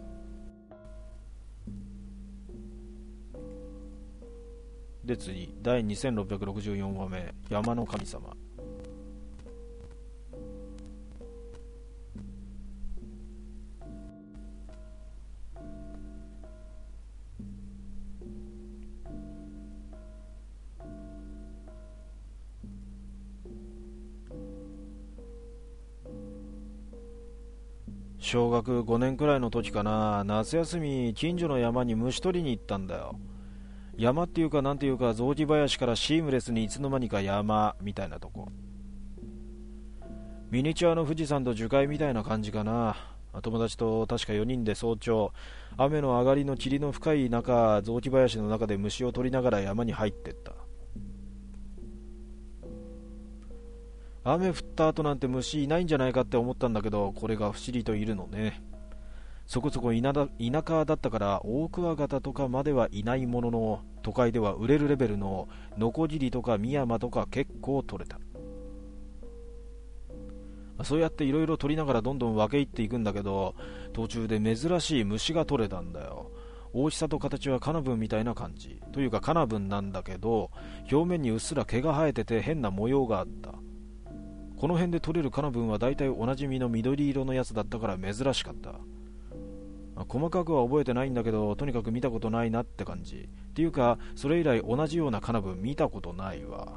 で次、だいにせんろっぴゃくろくじゅうよんわめ、山の神様。小学ごねんくらいの時かな、夏休み近所の山に虫取りに行ったんだよ。山っていうかなんていうか、雑木林からシームレスにいつの間にか山みたいなとこ。ミニチュアの富士山と樹海みたいな感じかな。友達と確かよにんで早朝、雨の上がりの霧の深い中、雑木林の中で虫を取りながら山に入ってった。雨降った後なんて虫いないんじゃないかって思ったんだけど、これが不思議といるのね。そこそこ田舎だったからオオクワガタとかまではいないものの、都会では売れるレベルのノコギリとかミヤマとか結構取れた。そうやっていろいろ取りながらどんどん分け入っていくんだけど、途中で珍しい虫が取れたんだよ。大きさと形はカナブンみたいな感じというかカナブンなんだけど、表面にうっすら毛が生えてて変な模様があった。この辺で取れるカナブンはだいたいおなじみの緑色のやつだったから珍しかった。細かくは覚えてないんだけど、とにかく見たことないなって感じっていうか、それ以来同じようなカナブン見たことないわ。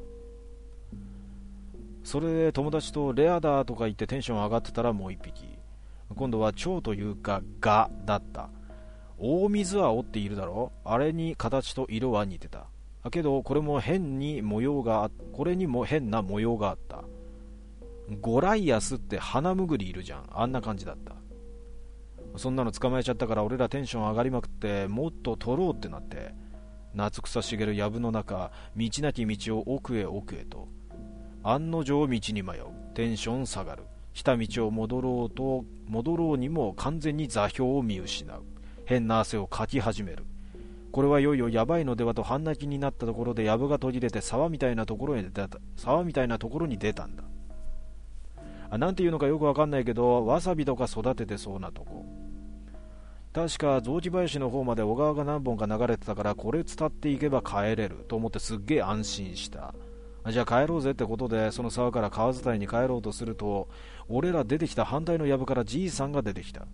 それで友達とレアだとか言ってテンション上がってたらもう一匹、今度は蝶というかガだった。大水青っているだろ、あれに形と色は似てたけど、これも変に模様がこれにも変な模様があった。ゴライアスって花むぐりいるじゃん、あんな感じだった。そんなの捕まえちゃったから俺らテンション上がりまくって、もっと取ろうってなって、夏草茂る藪の中、道なき道を奥へ奥へと、案の定道に迷う。テンション下がる。来た道を戻ろうと戻ろうにも完全に座標を見失う。変な汗をかき始める。これはいよいよやばいのではと半泣きになったところで、藪が途切れて沢みたいなところに出た沢みたいなところに出たんだ。あ、なんていうのかよくわかんないけど、わさびとか育ててそうなとこ。確か雑木林の方まで小川が何本か流れてたから、これ伝っていけば帰れると思ってすっげえ安心した。じゃあ帰ろうぜってことで、その沢から川伝いに帰ろうとすると、俺ら出てきた反対の藪からじいさんが出てきた。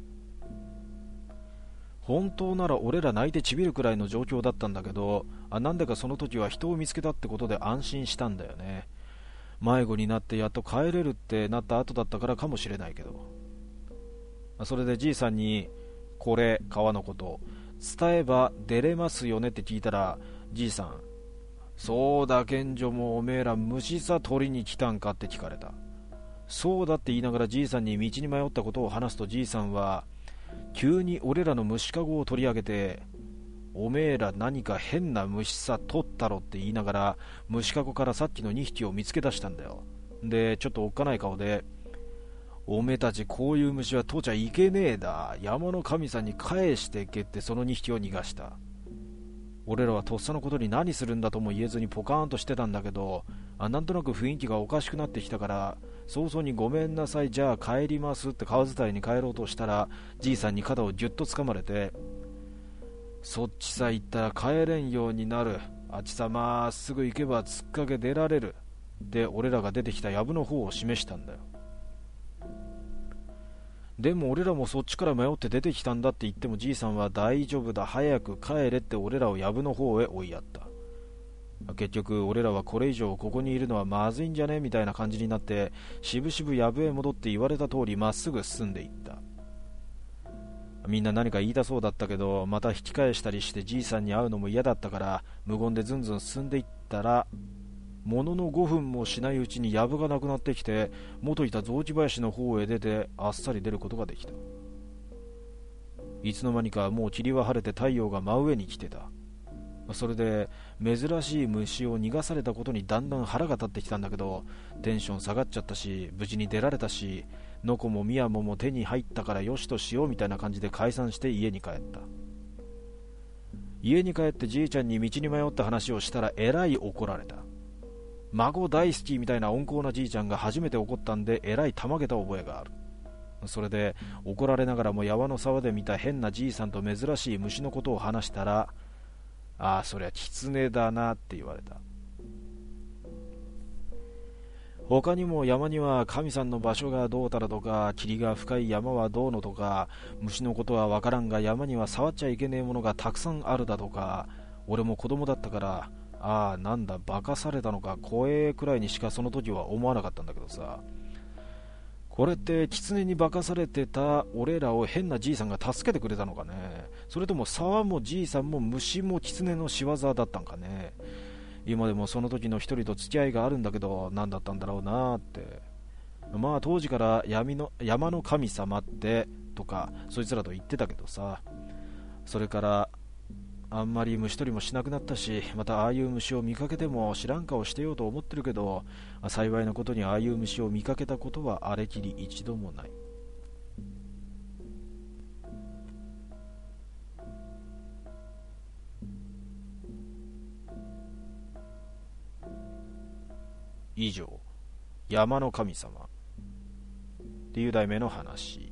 本当なら俺ら泣いてちびるくらいの状況だったんだけど、あ、なんでかその時は人を見つけたってことで安心したんだよね。迷子になってやっと帰れるってなった後だったからかもしれないけど。それでじいさんに、これ川のこと伝えば出れますよねって聞いたら、じいさん、そうだ賢者もおめえら虫さ取りに来たんかって聞かれた。そうだって言いながらじいさんに道に迷ったことを話すと、じいさんは急に俺らの虫かごを取り上げて、おめえら何か変な虫さ取ったろって言いながら、虫かごからさっきのにひきを見つけ出したんだよ。でちょっとおっかない顔で、 おめえたちこういう虫は取っちゃいけねえだ。山の神さんに返してけってそのにひきを逃がした。俺らはとっさのことに何するんだとも言えずにポカーンとしてたんだけど、あなんとなく雰囲気がおかしくなってきたから早々にごめんなさいじゃあ帰りますって川伝いに帰ろうとしたら、じいさんに肩をギュッと掴まれて、そっちさ行ったら帰れんようになる、あっちさまっすぐ行けば突っかけ出られるで俺らが出てきた藪の方を示したんだよ。でも俺らもそっちから迷って出てきたんだって言っても、じいさんは大丈夫だ早く帰れって俺らを藪の方へ追いやった。結局俺らはこれ以上ここにいるのはまずいんじゃねみたいな感じになって、しぶしぶ藪へ戻って言われた通りまっすぐ進んでいった。みんな何か言いたそうだったけど、また引き返したりしてじいさんに会うのも嫌だったから無言でずんずん進んでいったら、もののごふんもしないうちに藪がなくなってきて、元いた雑木林の方へ出てあっさり出ることができた。いつの間にかもう霧は晴れて太陽が真上に来てた。それで珍しい虫を逃がされたことにだんだん腹が立ってきたんだけど、テンション下がっちゃったし無事に出られたし、のこもみやもも手に入ったからよしとしようみたいな感じで解散して家に帰った。家に帰ってじいちゃんに道に迷った話をしたらえらい怒られた。孫大好きみたいな温厚なじいちゃんが初めて怒ったんでえらいたまげた覚えがある。それで怒られながらも山の沢で見た変なじいさんと珍しい虫のことを話したら、ああそりゃ狐だなって言われた。他にも山には神さんの場所がどうたらとか、霧が深い山はどうのとか、虫のことはわからんが山には触っちゃいけねえものがたくさんあるだとか、俺も子供だったからああなんだ化かされたのか怖えくらいにしかその時は思わなかったんだけどさ、これって狐に化かされてた俺らを変なじいさんが助けてくれたのかね、それとも沢もじいさんも虫も狐の仕業だったんかね。今でもその時の一人と付き合いがあるんだけど何だったんだろうなって。まあ当時から闇の山の神様ってとかそいつらと言ってたけどさ、それからあんまり虫取りもしなくなったし、またああいう虫を見かけても知らん顔してようと思ってるけど、幸いなことにああいう虫を見かけたことはあれきり一度もない。以上、山の神様っていう題名の話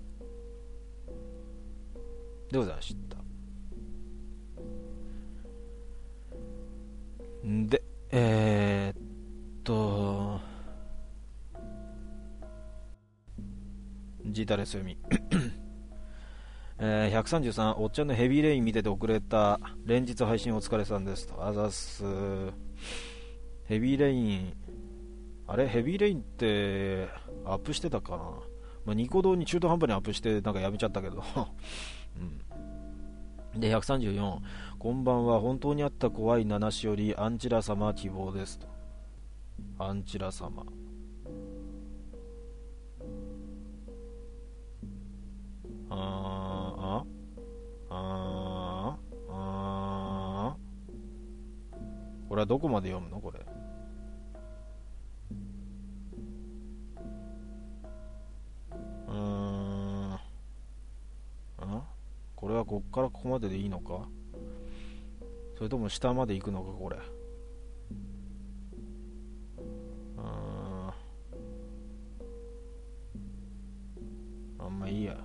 でございました。で、えー、っと、ジータレス読み、えー、ひゃくさんじゅうさん、おっちゃんのヘビーレイン見てて遅れた、連日配信お疲れさんですと。あざっす。ヘビーレイン、あれヘビーレインってアップしてたかな、まあ、ニコ動に中途半端にアップしてなんかやめちゃったけど、うん、でひゃくさんじゅうよん、こんばんは、本当にあった怖い七しよりアンチラ様希望ですと。アンチラ様、あーあああこれはどこまで読むのこれ。うーん、あこれはこっからここまででいいのか、それとも下まで行くのかこれ。うーん、あんまいいや。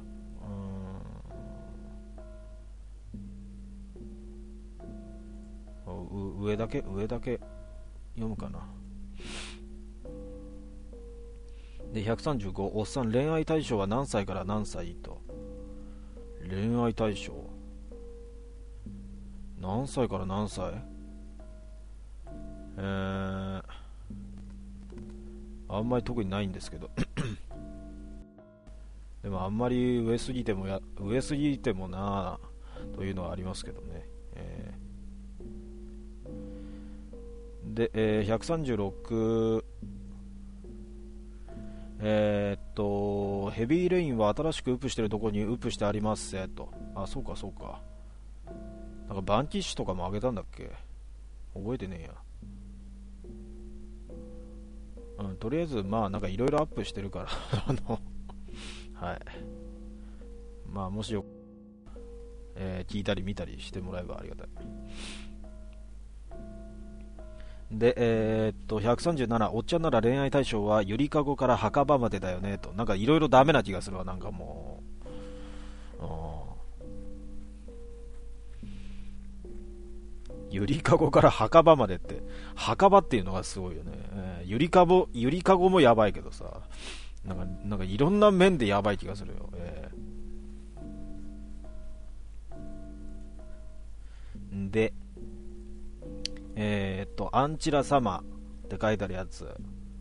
うーん、上だけ上だけ読むかな。でひゃくさんじゅうご、おっさん恋愛対象は何歳から何歳と。恋愛対象何歳から何歳、えー、あんまり特にないんですけどでもあんまり上すぎてもや上すぎてもなというのはありますけどね、えー、で、えー、ひゃくさんじゅうろく、えー、っとヘビーレインは新しくウップしてるとこにウップしてありますせと。あ、そうかそうか、なんかバンキッシュとかもあげたんだっけ、覚えてねえや。うん、とりあえずまあなんかいろいろアップしてるからあのはい。まあもしよ、えー聞いたり見たりしてもらえばありがたい。で、えーっと、ひゃくさんじゅうなな、おっちゃんなら恋愛対象はゆりかごから墓場までだよねと。なんかいろいろダメな気がするわ、なんかもう。ゆりかごから墓場までって、墓場っていうのがすごいよね。えーゆりかご、ゆりかごもやばいけどさ、なんか、なんかいろんな面でやばい気がするよ。えーで、えーっと、アンチラ様って書いてあるやつ。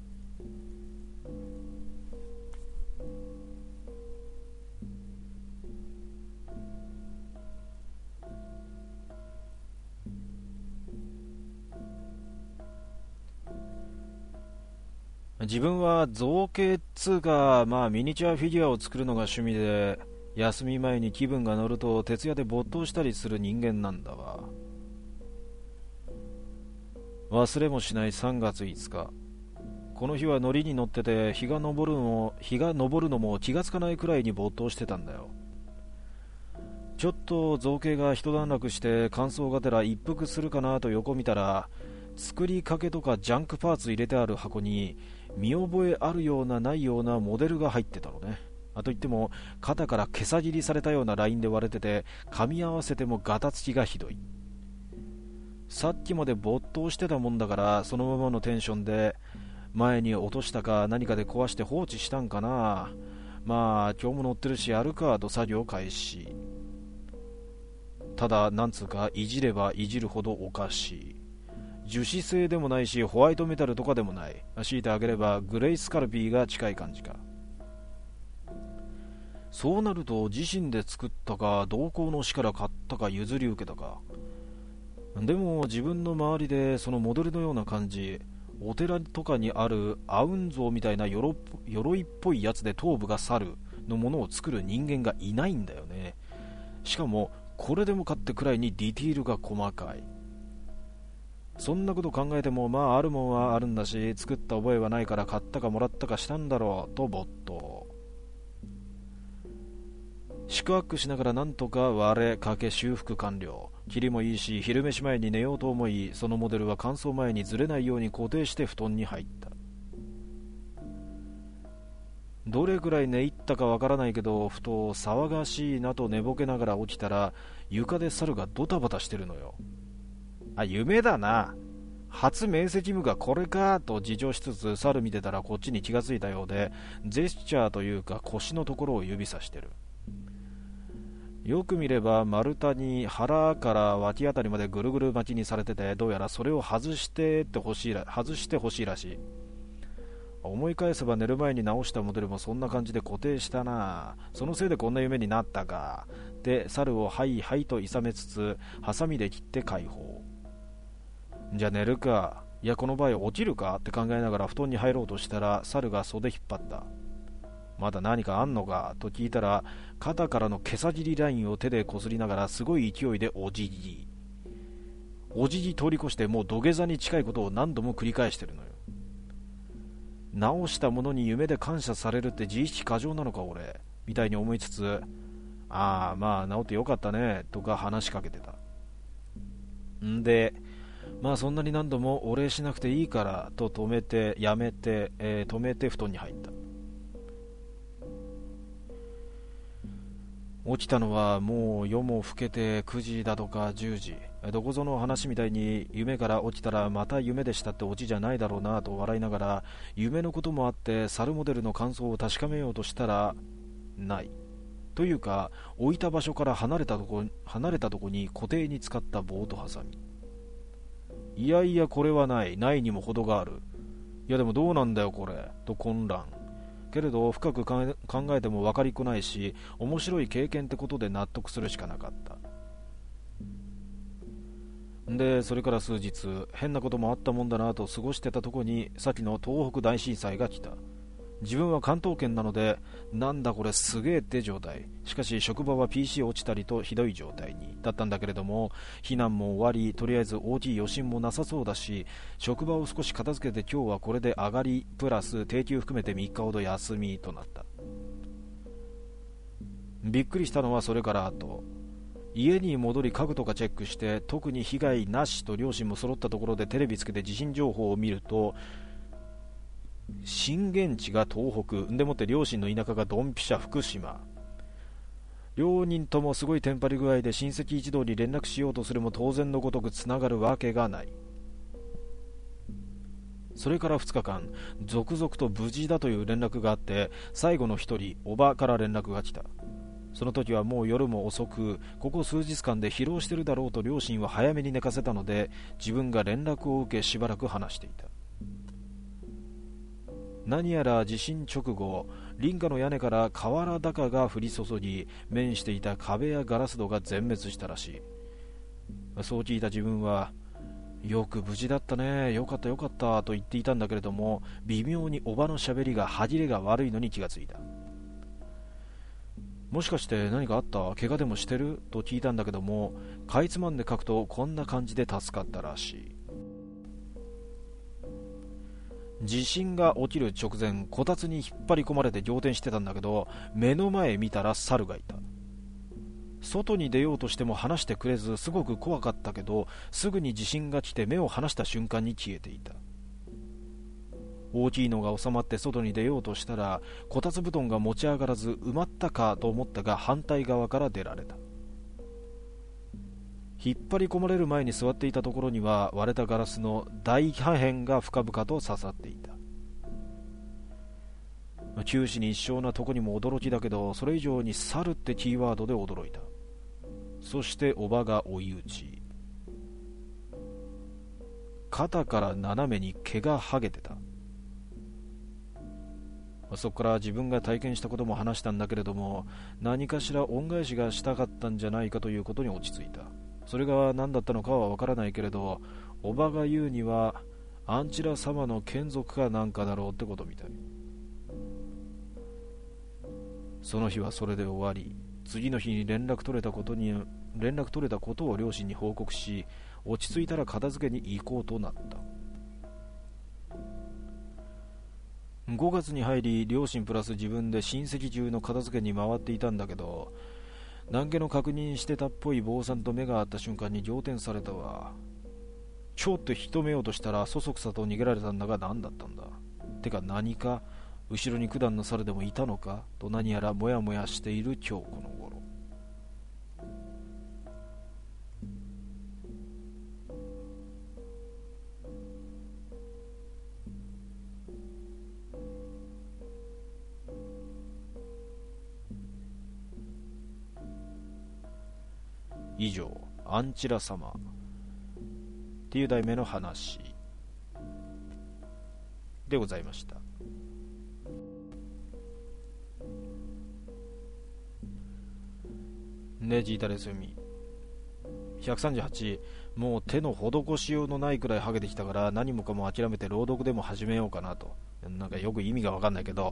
自分は造形っつうか、まあミニチュアフィギュアを作るのが趣味で、休み前に気分が乗ると徹夜で没頭したりする人間なんだわ。忘れもしないさんがついつか。この日はノリに乗ってて日が昇るのも日が昇るのも気がつかないくらいに没頭してたんだよ。ちょっと造形が一段落して感想がてら一服するかなと横見たら、作りかけとかジャンクパーツ入れてある箱に見覚えあるようなないようなモデルが入ってたのね。あといっても肩から毛さ切りされたようなラインで割れてて、噛み合わせてもガタつきがひどい。さっきまで没頭してたもんだから、そのままのテンションで前に落としたか何かで壊して放置したんかな。まあ今日も乗ってるしやるかと作業開始。ただなんつうか、いじればいじるほどおかしい。樹脂製でもないしホワイトメタルとかでもない。強いてあげればグレイスカルピーが近い感じか。そうなると自身で作ったか同行の師から買ったか譲り受けたか。でも自分の周りでそのモデルのような感じ、お寺とかにあるアウン像みたいな鎧鎧っぽいやつで頭部が猿のものを作る人間がいないんだよね。しかもこれでもかってくらいにディティールが細かい。そんなこと考えても、まああるもんはあるんだし、作った覚えはないから買ったかもらったかしたんだろうと没頭。四苦八苦しながらなんとか割れかけ修復完了。キリもいいし昼飯前に寝ようと思い、そのモデルは乾燥前にずれないように固定して布団に入った。どれくらい寝入ったかわからないけど、ふと騒がしいなと寝ぼけながら起きたら、床で猿がドタバタしてるのよ。あ、夢だな。初面積務がこれかと自重しつつ猿見てたらこっちに気がついたようで、ジェスチャーというか腰のところを指さしてる。よく見れば丸太に腹から脇あたりまでぐるぐる巻きにされてて、どうやらそれを外してってほしいら外してほしいらしい。思い返せば寝る前に直したモデルもそんな感じで固定したな。そのせいでこんな夢になったか。で猿をはいはいと諌めつつハサミで切って解放。じゃあ寝るか、いやこの場合落ちるかって考えながら布団に入ろうとしたら、猿が袖引っ張った。まだ何かあんのかと聞いたら、肩からの毛さ切りラインを手でこすりながらすごい勢いでおじぎおじぎ通り越して、もう土下座に近いことを何度も繰り返してるのよ。直したものに夢で感謝されるって自意識過剰なのか俺みたいに思いつつ、ああまあ治ってよかったねとか話しかけてた。んでまあそんなに何度もお礼しなくていいからと止めてやめて、えー止めて布団に入った。起きたのはもう夜も更けてくじだとかじゅうじ。どこぞの話みたいに夢から起きたらまた夢でしたってオチじゃないだろうなと笑いながら、夢のこともあって猿モデルの感想を確かめようとしたらない。というか置いた場所から離れたとこ離れたとこに固定に使った棒とハサミ。いやいやこれはないないにも程がある。いやでもどうなんだよこれと混乱。けれど深く考えても分かりっこないし、面白い経験ってことで納得するしかなかった。でそれから数日、変なこともあったもんだなと過ごしてたとこに、先の東北大震災が来た。自分は関東圏なので、なんだこれすげえって状態。しかし職場は ピーシー 落ちたりとひどい状態にだったんだけれども、避難も終わり、とりあえず大きい余震もなさそうだし、職場を少し片付けて今日はこれで上がりプラス定休含めてみっかほど休みとなった。 びっくりしたのはそれから後、家に戻り家具とかチェックして特に被害なしと両親も揃ったところでテレビつけて地震情報を見ると、震源地が東北でもって両親の田舎がドンピシャ福島、両人ともすごいテンパり具合で親戚一同に連絡しようとするも当然のごとくつながるわけがない。それからふつかかん続々と無事だという連絡があって、最後の一人おばから連絡が来た。その時はもう夜も遅く、ここ数日間で疲労してるだろうと両親は早めに寝かせたので、自分が連絡を受けしばらく話していた。何やら地震直後、林家の屋根から瓦高が降り注ぎ、面していた壁やガラス戸が全滅したらしい。そう聞いた自分は、よく無事だったね、よかったよかったと言っていたんだけれども、微妙におばのしゃべりが歯切れが悪いのに気がついた。もしかして何かあった？怪我でもしてる？と聞いたんだけども、かいつまんで書くとこんな感じで助かったらしい。地震が起きる直前、こたつに引っ張り込まれて仰天してたんだけど、目の前見たら猿がいた。外に出ようとしても話してくれず、すごく怖かったけど、すぐに地震が来て目を離した瞬間に消えていた。大きいのが収まって外に出ようとしたら、こたつ布団が持ち上がらず埋まったかと思ったが、反対側から出られた。引っ張り込まれる前に座っていたところには、割れたガラスの大破片が深々と刺さっていた。九死に一生なとこにも驚きだけど、それ以上に猿ってキーワードで驚いた。そしておばが追い打ち、肩から斜めに毛がはげてた。そこから自分が体験したことも話したんだけれども、何かしら恩返しがしたかったんじゃないかということに落ち着いた。それが何だったのかはわからないけれど、おばが言うにはアンチラ様の眷属かなんかだろうってことみたい。その日はそれで終わり、次の日に連絡取れたことに連絡取れたことを両親に報告し、落ち着いたら片付けに行こうとなった。ごがつに入り、両親プラス自分で親戚中の片付けに回っていたんだけど、何気の確認してたっぽい坊さんと目が合った瞬間に仰天されたわ。ちょっと引き止めようとしたらそそくさと逃げられたんだが、何だったんだ。てか何か後ろに九段の猿でもいたのかと何やらモヤモヤしている今日この頃。以上、アンチラ様っていう題名の話でございました。ネジ板ですよみひゃくさんじゅうはち、もう手の施しようのないくらいハゲてきたから、何もかも諦めて朗読でも始めようかなと。なんかよく意味が分かんないけど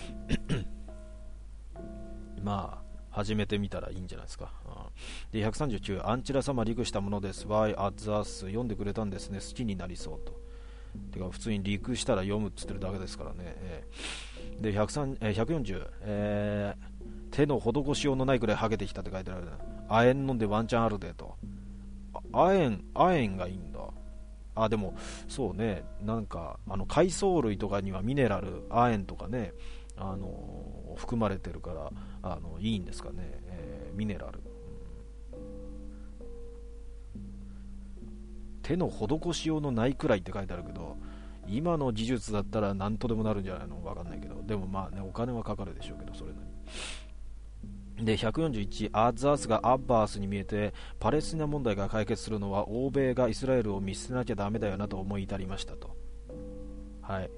まあ始めてみたらいいんじゃないですか。でひゃくさんじゅうきゅう、アンチラ様リクしたものです。Why at the us 読んでくれたんですね。好きになりそうと。てか普通にリクしたら読むっつってるだけですからね。えー、でひゃくさん、えー、ひゃくよんじゅう、えー、手の施しようのないくらいハゲてきたって書いてある。亜鉛飲んでワンチャンあるでと。亜鉛亜鉛がいいんだ。あ、でもそうね、なんかあの海藻類とかにはミネラル、亜鉛とかね、あのー、含まれてるからあのいいんですかね、えー、ミネラル、うん、手の施しようのないくらいって書いてあるけど、今の技術だったら何とでもなるんじゃないの、わかんないけど、でもまあね、お金はかかるでしょうけど、それなりでひゃくよんじゅういち、アッザースがアッバースに見えて、パレスチナ問題が解決するのは欧米がイスラエルを見捨てなきゃダメだよなと思い至りましたと。はい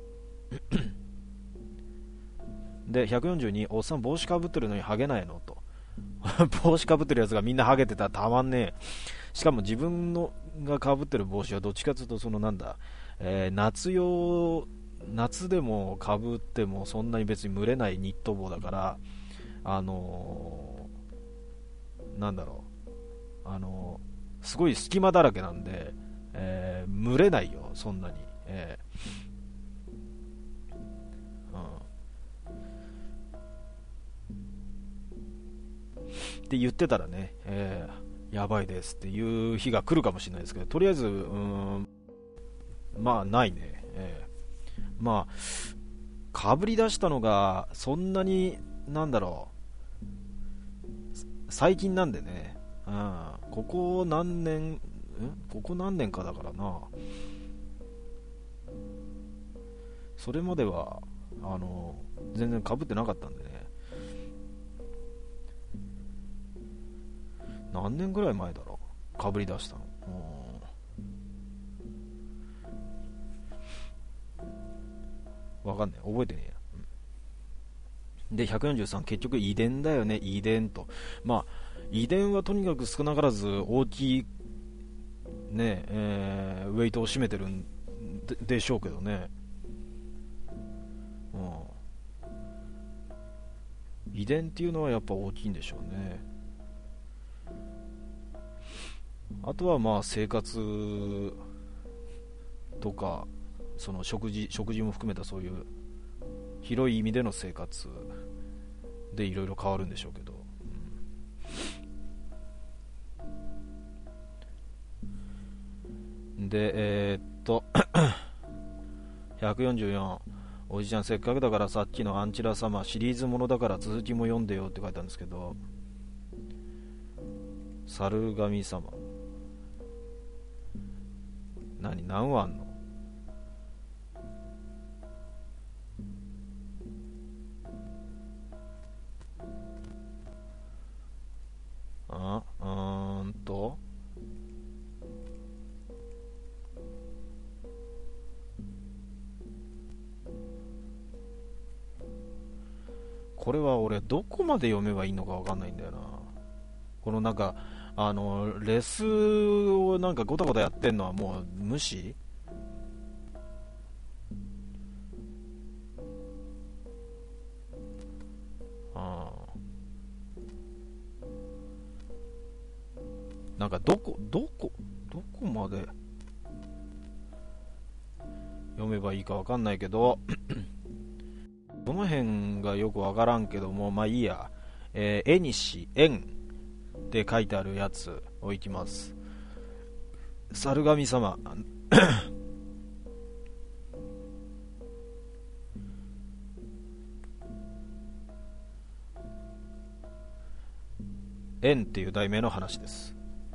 でひゃくよんじゅうに、おっさん帽子かぶってるのにハゲないのと帽子かぶってるやつがみんなハゲてたらたまんねえ。しかも自分のがかぶってる帽子はどっちかというとそのなんだ、えー、夏用夏でもかぶってもそんなに別に蒸れないニット帽だから、あのー、なんだろう、あのー、すごい隙間だらけなんで、えー、蒸れないよそんなに、えーうん、 って言ってたらね、えー、やばいですっていう日が来るかもしれないですけど、とりあえずうーんまあないね、えー、まあかぶり出したのがそんなになんだろう最近なんでね、うん、ここ何年んここ何年かだからな。それまではあの全然かぶってなかったんでね。何年ぐらい前だろうかぶり出したの。わかんない覚えてねえや。でひゃくよんじゅうさん結局遺伝だよね、遺伝と。まあ遺伝はとにかく少なからず大きいね、えー、ウェイトを占めてるん で, でしょうけどね、うん、遺伝っていうのはやっぱ大きいんでしょうね。あとはまあ生活とかその食事食事も含めたそういう広い意味での生活でいろいろ変わるんでしょうけど、うん、でえー、っとひゃくよんじゅうよんおじちゃんせっかくだからさっきのアンチラ様シリーズものだから続きも読んでよって書いたんですけど、猿神様何何話あんの。あうーんとこれは俺どこまで読めばいいのか分かんないんだよな。このなんかあのレスをなんかゴタゴタやってんのはもう無視。あなんかどこどこどこまで読めばいいか分かんないけどどの辺がよく分からんけどもまあいいや、えー、絵にし円って書いてあるやつをいきます。猿神様円っていう題名の話です。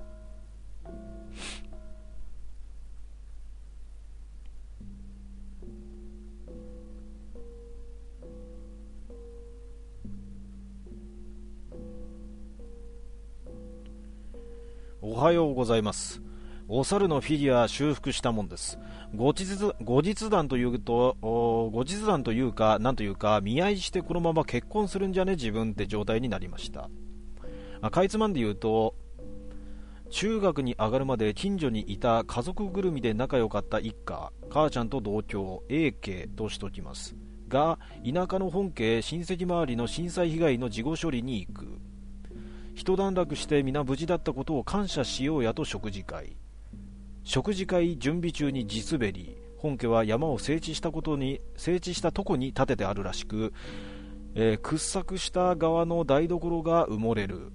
おはようございます。お猿のフィギュア修復したもんです。後日後日談というと後日談というかなんというか見合いしてこのまま結婚するんじゃね自分って状態になりました。あかいつまんで言うと中学に上がるまで近所にいた家族ぐるみで仲良かった一家母ちゃんと同居 A 家としときますが田舎の本家親戚周りの震災被害の事後処理に行く。一段落して皆無事だったことを感謝しようやと食事会食事会準備中に地滑り。本家は山を整地したことに整地したとこに建ててあるらしく、えー、掘削した側の台所が埋もれる。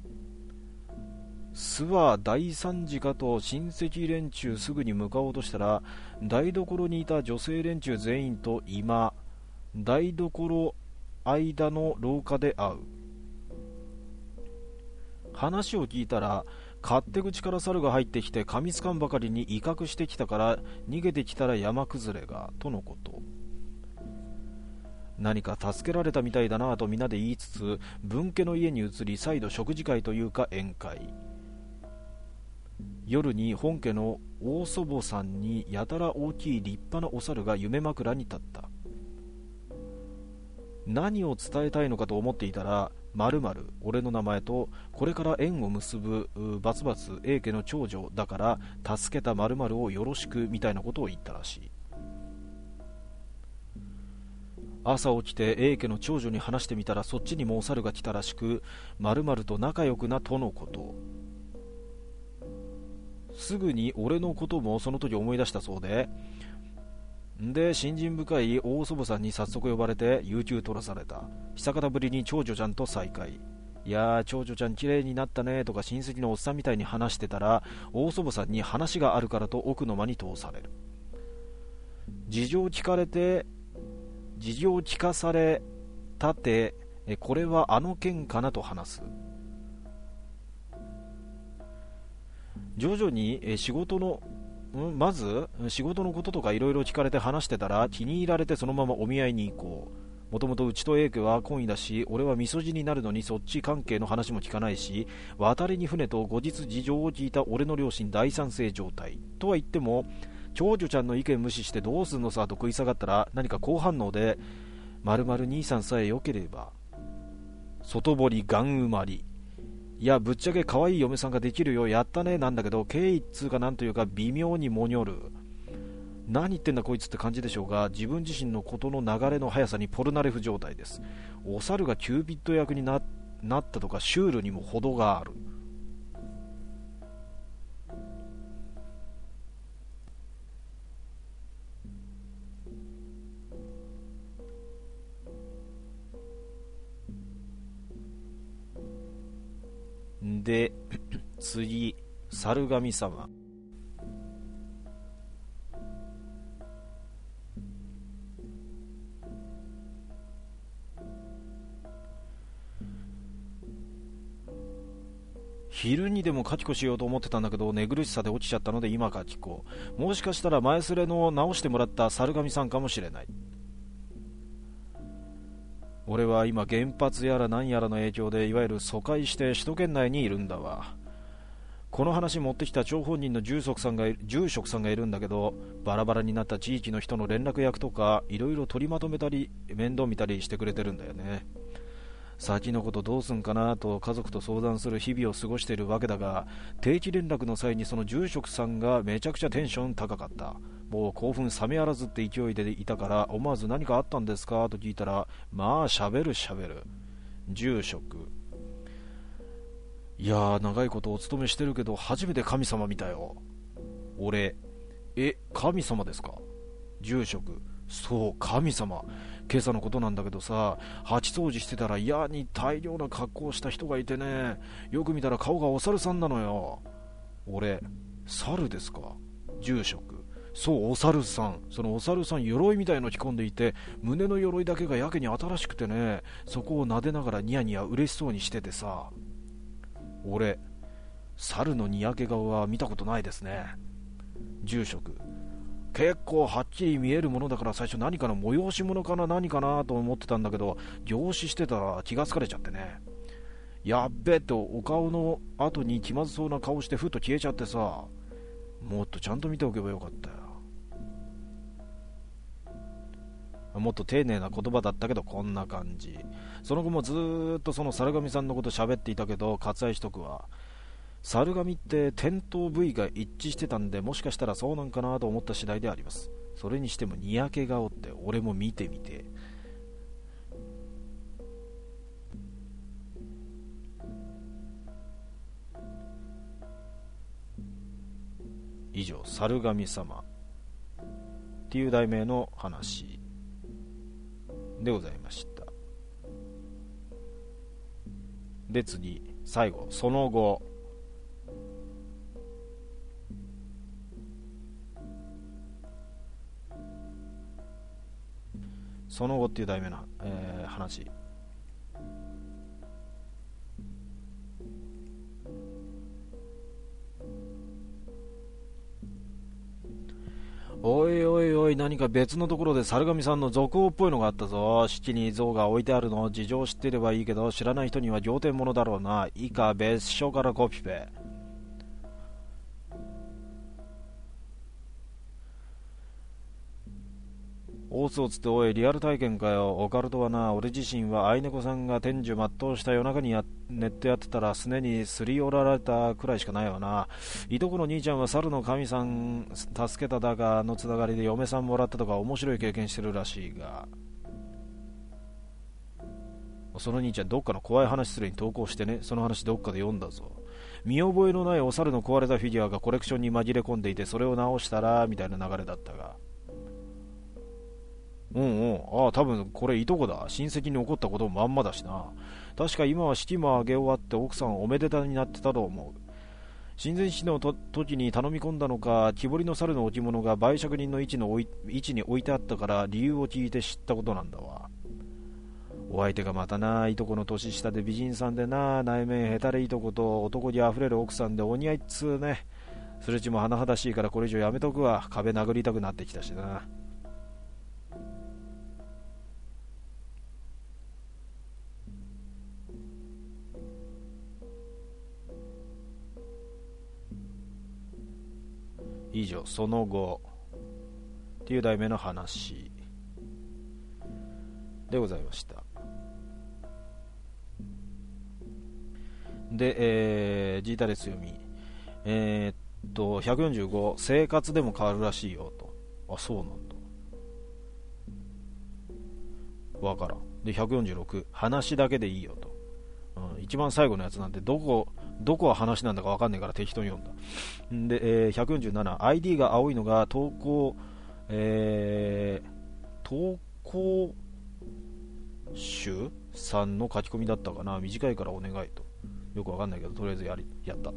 巣は大惨事かと親戚連中すぐに向かおうとしたら台所にいた女性連中全員と今台所間の廊下で会う。話を聞いたら勝手口から猿が入ってきて噛みつかんばかりに威嚇してきたから逃げてきたら山崩れがとのこと。何か助けられたみたいだなぁと皆で言いつつ分家の家に移り再度食事会というか宴会。夜に本家の大祖母さんにやたら大きい立派なお猿が夢枕に立った。何を伝えたいのかと思っていたら〇〇俺の名前とこれから縁を結ぶバツバツ A 家の長女だから助けた〇〇をよろしくみたいなことを言ったらしい。朝起きて A 家の長女に話してみたらそっちにもお猿が来たらしく〇〇と仲良くなとのこと。すぐに俺のこともその時思い出したそうでで信心深い大祖母さんに早速呼ばれて有給取らされた。久方ぶりに長女ちゃんと再会。 いやー長女ちゃん綺麗になったねとか親戚のおっさんみたいに話してたら、大祖母さんに話があるからと奥の間に通される。事情聞かれて事情聞かされたて、これはあの件かなと話す。徐々に仕事のまず仕事のこととかいろいろ聞かれて話してたら気に入られて、そのままお見合いに行こう。もともとうちと英家は懇意だし、俺はみそじになるのにそっち関係の話も聞かないし、渡りに船と後日事情を聞いた俺の両親大賛成状態とは言っても、長女ちゃんの意見無視してどうすんのさと食い下がったら、何か好反応で〇〇兄さんさえ良ければ外堀ガン埋まり、いやぶっちゃけ可愛い嫁さんができるよやったねなんだけど、経緯っつうかなんというか微妙にもにょる。何言ってんだこいつって感じでしょうが、自分自身のことの流れの速さにポルナレフ状態です。お猿がキューピッド役に な, なったとかシュールにも程がある。で次、猿神様。昼にでもカキコしようと思ってたんだけど、寝苦しさで落ちちゃったので今カキコ。もしかしたら前すれの直してもらった猿神さんかもしれない。俺は今原発やら何やらの影響でいわゆる疎開して首都圏内にいるんだわ。この話持ってきた張本人の住職さんが住職さんがいるんだけど、バラバラになった地域の人の連絡役とかいろいろ取りまとめたり面倒見たりしてくれてるんだよね。先のことどうすんかなと家族と相談する日々を過ごしているわけだが、定期連絡の際にその住職さんがめちゃくちゃテンション高かった。もう興奮冷めやらずって勢いでいたから、思わず何かあったんですかと聞いたら、まあしゃべるしゃべる。住職、いやー長いことお勤めしてるけど初めて神様見たよ。俺、え神様ですか。住職、そう神様。今朝のことなんだけどさ、鉢掃除してたら嫌に大量な格好をした人がいてね、よく見たら顔がお猿さんなのよ。俺、猿ですか。住職、そうお猿さん。そのお猿さん鎧みたいの着込んでいて、胸の鎧だけがやけに新しくてね、そこを撫でながらニヤニヤ嬉しそうにしててさ。俺、猿のにやけ顔は見たことないですね。住職、結構はっきり見えるものだから最初何かの催し物かな何かなと思ってたんだけど、凝視してたら気がつかれちゃってね、やっべえとお顔の後に気まずそうな顔してふっと消えちゃってさ、もっとちゃんと見ておけばよかったよ。もっと丁寧な言葉だったけどこんな感じ。その後もずーっとその猿神さんのこと喋っていたけど、割愛しとくわ。猿神って点と部位が一致してたんで、もしかしたらそうなんかなと思った次第であります。それにしてもにやけ顔って俺も見てみて。以上、猿神様っていう題名の話でございました。で次、最後、その後。その後っていう題名の、えー、話。おいおいおい、何か別のところで猿神さんの続報っぽいのがあったぞ。式に像が置いてあるの事情知ってればいいけど、知らない人には仰天者だろうな。以下別所からコピペ。大津をつっておい、リアル体験かよ。オカルトはな、俺自身は愛猫さんが天寿全うした夜中にやネットやってたらすねにすり寄られたくらいしかないわな。いとこの兄ちゃんは猿の神さん助けただがのつながりで嫁さんもらったとか面白い経験してるらしいが、その兄ちゃんどっかの怖い話するに投稿してね。その話どっかで読んだぞ。見覚えのないお猿の壊れたフィギュアがコレクションに紛れ込んでいて、それを直したらみたいな流れだったが、 うんうん。ああ、多分これいとこだ。親戚に起こったこともまんまだしな。確か今は式も挙げ終わって奥さんおめでたになってたと思う。親善使のと時に頼み込んだのか、木彫りの猿の置物が売借人の位置の置い位置に置いてあったから理由を聞いて知ったことなんだわ。お相手がまたな、いとこの年下で美人さんでな、内面へたれいとこと男気あふれる奥さんでお似合いっつうね。すれちも甚だしいからこれ以上やめとくわ。壁殴りたくなってきたしな。以上、その後っていう題名の話でございました。で、えー、ジータレス読み、えー、っとひゃくよんじゅうご、生活でも変わるらしいよと。あ、そうなんだ。わからん。でひゃくよんじゅうろく、話だけでいいよと。うん、一番最後のやつなんてどこどこは話なんだかわかんないから適当に読んだ。んで、えー、ひゃくよんじゅうなな、アイディー が青いのが投稿、えー、投稿集さんの書き込みだったかな。短いからお願いと。よくわかんないけどとりあえずやりやった。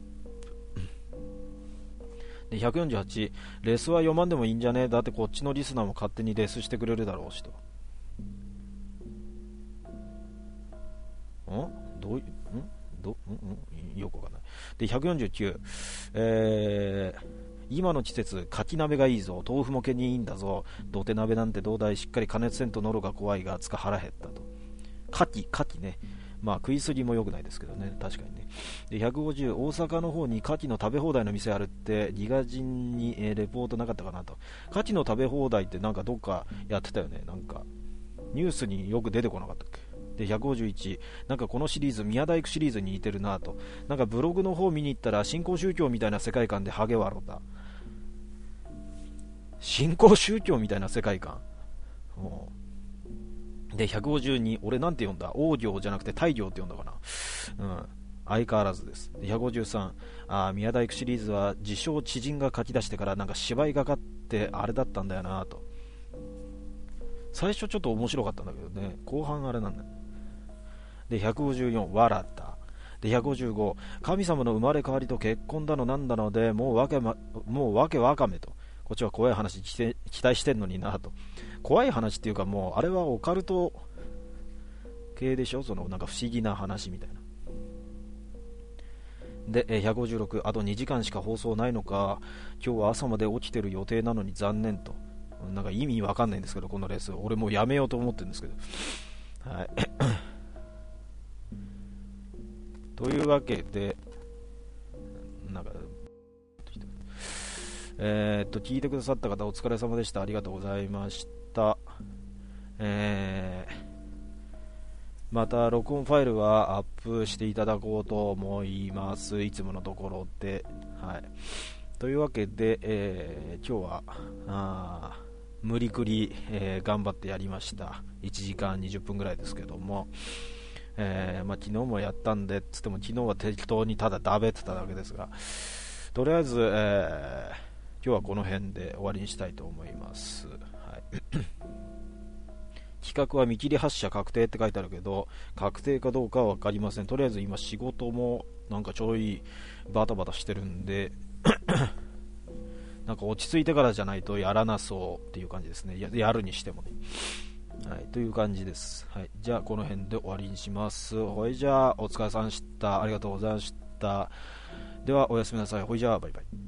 でひゃくよんじゅうはち、レスは読まんでもいいんじゃねえ、だってこっちのリスナーも勝手にレスしてくれるだろうしと。んどういんどんんよくわかんない。でひゃくよんじゅうきゅう、えー、今の季節かき鍋がいいぞ、豆腐も毛にいいんだぞ、土手鍋なんてどうだい、しっかり加熱せんと喉が怖いがつか腹減ったと。かきかきね、まあ食いすぎも良くないですけどね、確かにね。でひゃくごじゅう、大阪の方に牡蠣の食べ放題の店あるってギガ人に、えーレポートなかったかなと。牡蠣の食べ放題ってなんかどっかやってたよね。なんかニュースによく出てこなかったっけ。でひゃくごじゅういち、なんかこのシリーズ宮大工シリーズに似てるなと。なんかブログの方見に行ったら新興宗教みたいな世界観でハゲワロだ。新興宗教みたいな世界観。でひゃくごじゅうに、俺なんて読んだ、王行じゃなくて大行って読んだかな。うん、相変わらずです。でひゃくごじゅうさん、あ、宮大工シリーズは自称知人が書き出してからなんか芝居がかってあれだったんだよなと。最初ちょっと面白かったんだけどね、後半あれなんだよ。でひゃくごじゅうよん、笑った。でひゃくごじゅうご、神様の生まれ変わりと結婚だのなんだのでもうわけ、ま、もうわけわかめと。こっちは怖い話期待してんのになと。怖い話っていうか、もうあれはオカルト系でしょ、そのなんか不思議な話みたいな。でひゃくごじゅうろく、あとにじかんしか放送ないのか、今日は朝まで起きてる予定なのに残念と。なんか意味わかんないんですけど、このレース俺もうやめようと思ってるんですけど、はいというわけで、なんかえー、っと聞いてくださった方お疲れ様でした。ありがとうございました。えー、また録音ファイルはアップしていただこうと思います、いつものところで。はい、というわけで、えー、今日はあ無理くり、えー、頑張ってやりました。いちじかんにじゅっぷんぐらいですけども、えーまあ、昨日もやったんでつっても昨日は適当にただだべってただけですが、とりあえず、えー今日はこの辺で終わりにしたいと思います。はい、企画は見切り発車確定って書いてあるけど、確定かどうかは分かりません。とりあえず今仕事もなんかちょいバタバタしてるんでなんか落ち着いてからじゃないとやらなそうっていう感じですね。 や, やるにしてもね、はい、という感じです。はい、じゃあこの辺で終わりにします。ほいじゃあお疲れさんでした。ありがとうございました。ではおやすみなさい。ほいじゃあバイバイ。